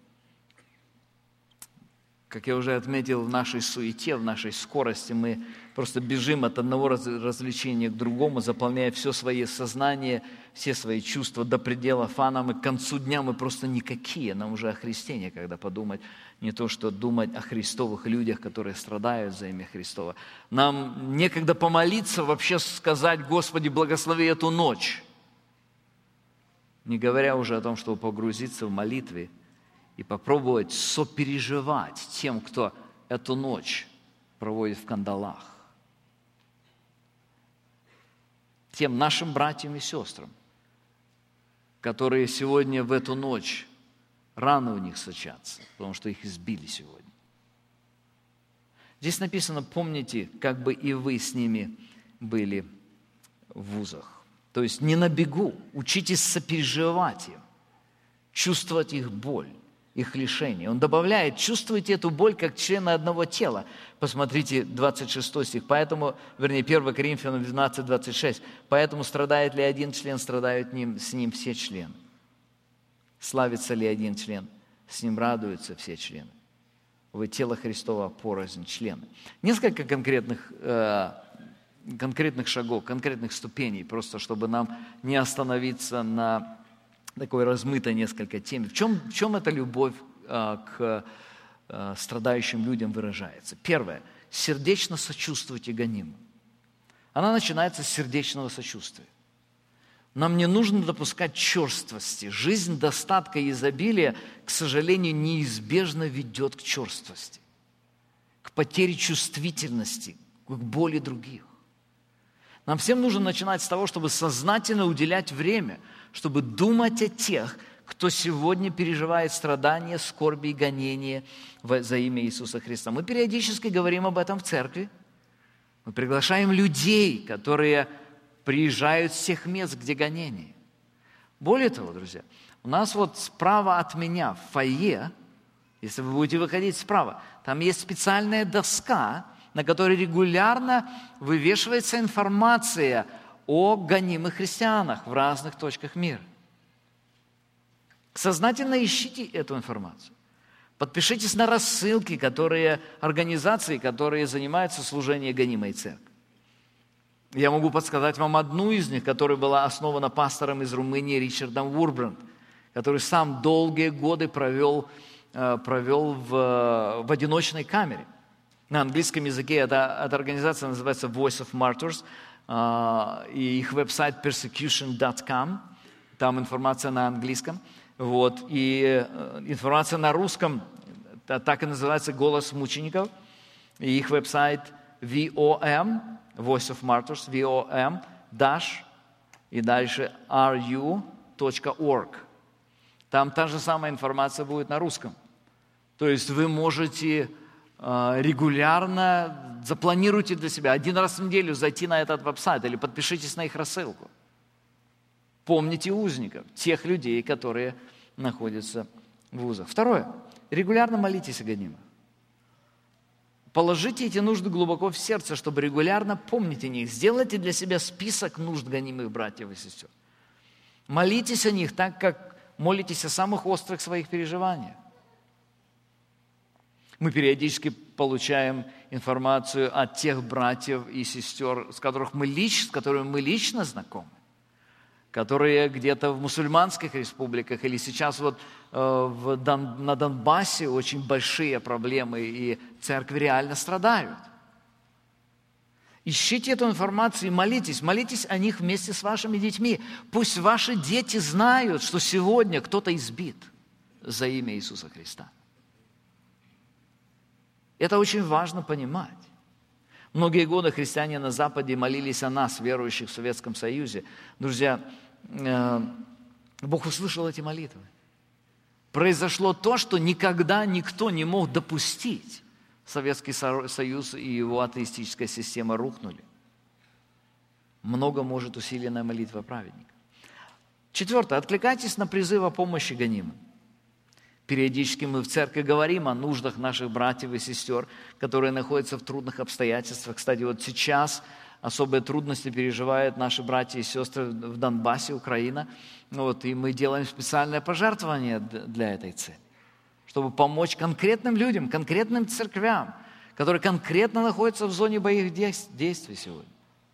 как я уже отметил, в нашей суете, в нашей скорости мы просто бежим от одного развлечения к другому, заполняя все свое сознание, все свои чувства до предела фаном, и к концу дня мы просто никакие. Нам уже о Христе некогда подумать, не то что думать о христовых людях, которые страдают за имя Христово. Нам некогда помолиться, вообще сказать, Господи, благослови эту ночь. Не говоря уже о том, чтобы погрузиться в молитве и попробовать сопереживать тем, кто эту ночь проводит в кандалах. Тем нашим братьям и сестрам, которые сегодня в эту ночь раны у них сочатся, потому что их избили сегодня. Здесь написано, помните, как бы и вы с ними были в узах. То есть не на бегу, учитесь сопереживать им, чувствовать их боль, их лишение. Он добавляет, чувствуйте эту боль как члены одного тела. Посмотрите 26 стих. 1 Коринфянам 12, 26. Поэтому страдает ли один член, страдают с ним все члены. Славится ли один член, с ним радуются все члены. Вы тело Христово порознь члены. Несколько конкретных шагов, конкретных ступеней, просто чтобы нам не остановиться на такой размытой несколько теме. В чем эта любовь к страдающим людям выражается? Первое. Сердечно сочувствуйте гонимым. Она начинается с сердечного сочувствия. Нам не нужно допускать черствости. Жизнь достатка и изобилия, к сожалению, неизбежно ведет к черствости. к потере чувствительности, к боли других. Нам всем нужно начинать с того, чтобы сознательно уделять время, чтобы думать о тех, кто сегодня переживает страдания, скорби и гонения за имя Иисуса Христа. Мы периодически говорим об этом в церкви. Мы приглашаем людей, которые приезжают с всех мест, где гонения. Более того, друзья, у нас вот справа от меня в фойе, если вы будете выходить справа, там есть специальная доска, на которой регулярно вывешивается информация о гонимых христианах в разных точках мира. Сознательно ищите эту информацию. Подпишитесь на рассылки, организации, которые занимаются служением гонимой церкви. Я могу подсказать вам одну из них, которая была основана пастором из Румынии Ричардом Вурбранд, который сам долгие годы провел в одиночной камере. На английском языке эта организация называется Voice of Martyrs, и их веб-сайт persecution.com, там информация на английском, вот, и информация на русском, так и называется «Голос мучеников», и их веб-сайт VOM, Voice of Martyrs, VOM, и дальше ru.org. Там та же самая информация будет на русском. То есть вы можете регулярно, запланируйте для себя, один раз в неделю зайти на этот веб-сайт или подпишитесь на их рассылку. Помните узников, тех людей, которые находятся в вузах. Второе. Регулярно молитесь о гонимых. Положите эти нужды глубоко в сердце, чтобы регулярно помнить о них. Сделайте для себя список нужд гонимых братьев и сестер. Молитесь о них так, как молитесь о самых острых своих переживаниях. Мы периодически получаем информацию от тех братьев и сестер, с которыми мы лично знакомы, которые где-то в мусульманских республиках или сейчас вот на Донбассе очень большие проблемы, и церкви реально страдают. Ищите эту информацию и молитесь. Молитесь о них вместе с вашими детьми. Пусть ваши дети знают, что сегодня кто-то избит за имя Иисуса Христа. Это очень важно понимать. Многие годы христиане на Западе молились о нас, верующих в Советском Союзе. Друзья, Бог услышал эти молитвы. Произошло то, что никогда никто не мог допустить. Советский Союз и его атеистическая система рухнули. Много может усиленная молитва праведника. Четвертое. Откликайтесь на призыв о помощи гонимым. Периодически мы в церкви говорим о нуждах наших братьев и сестер, которые находятся в трудных обстоятельствах. Кстати, вот сейчас особые трудности переживают наши братья и сестры в Донбассе, Украина. Вот, и мы делаем специальное пожертвование для этой цели, чтобы помочь конкретным людям, конкретным церквям, которые конкретно находятся в зоне боевых действий сегодня.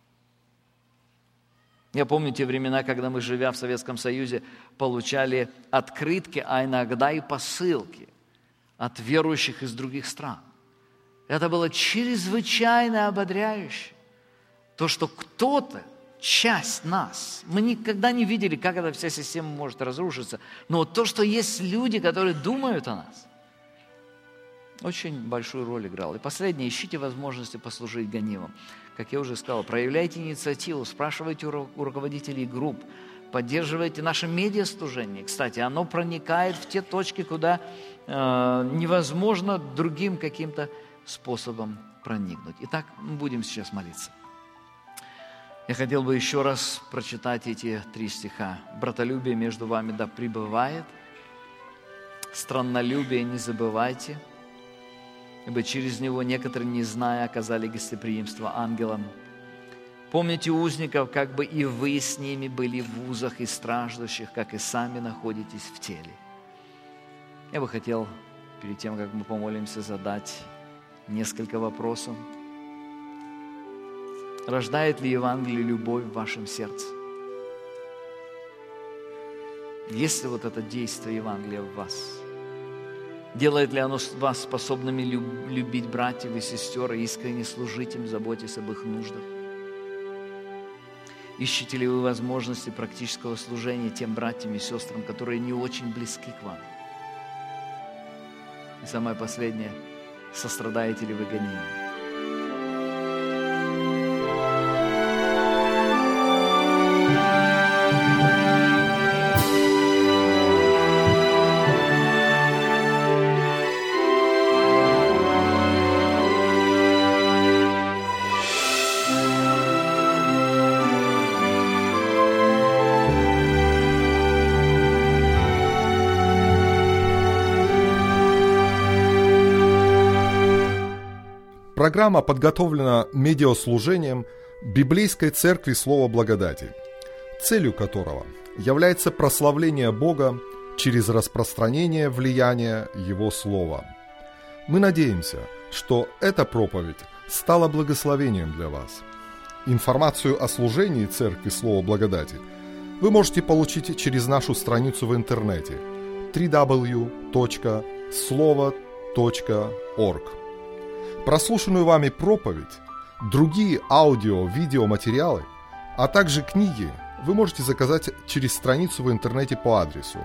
Я помню те времена, когда мы, живя в Советском Союзе, получали открытки, а иногда и посылки от верующих из других стран. Это было чрезвычайно ободряюще. То, что кто-то, часть нас, мы никогда не видели, как эта вся система может разрушиться, но то, что есть люди, которые думают о нас, очень большую роль играл. И последнее, ищите возможности послужить гонимым. Как я уже сказал, проявляйте инициативу, спрашивайте у руководителей групп, поддерживайте наше медиаслужение. Кстати, оно проникает в те точки, куда невозможно другим каким-то способом проникнуть. Итак, мы будем сейчас молиться. Я хотел бы еще раз прочитать эти 3 стиха. «Братолюбие между вами да пребывает, страннолюбие не забывайте, ибо через него некоторые, не зная, оказали гостеприимство ангелам. Помните узников, как бы и вы с ними были в узах и страждущих, как и сами находитесь в теле». Я бы хотел, перед тем, как мы помолимся, задать несколько вопросов. Рождает ли Евангелие любовь в вашем сердце? Есть ли вот это действие Евангелия в вас? Делает ли оно вас способными любить братьев и сестер, и искренне служить им, заботясь об их нуждах? Ищете ли вы возможности практического служения тем братьям и сестрам, которые не очень близки к вам? И самое последнее. сострадаете ли вы гонениям. Программа подготовлена медиаслужением Библейской Церкви Слова Благодати, целью которого является прославление Бога через распространение влияния Его Слова. Мы надеемся, что эта проповедь стала благословением для вас. Информацию о служении Церкви Слова Благодати вы можете получить через нашу страницу в интернете www.slovo.org. Прослушанную вами проповедь, другие аудио-видеоматериалы, а также книги вы можете заказать через страницу в интернете по адресу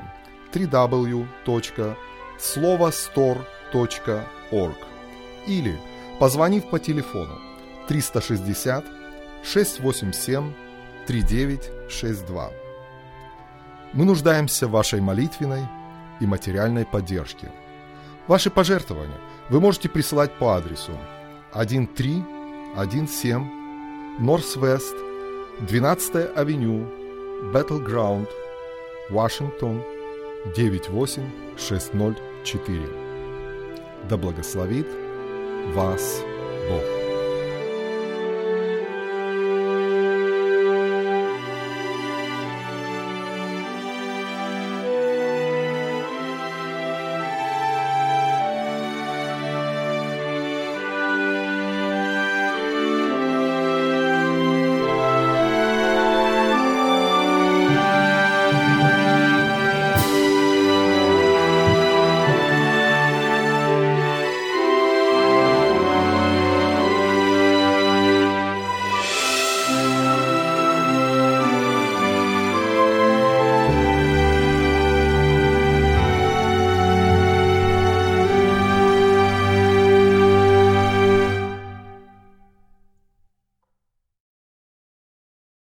www.slovostore.org или позвонив по телефону 360 687 3962. Мы нуждаемся в вашей молитвенной и материальной поддержке. Ваши пожертвования вы можете присылать по адресу 1317 Northwest 12-я авеню, Battleground, Вашингтон, 98604. Да благословит вас Бог.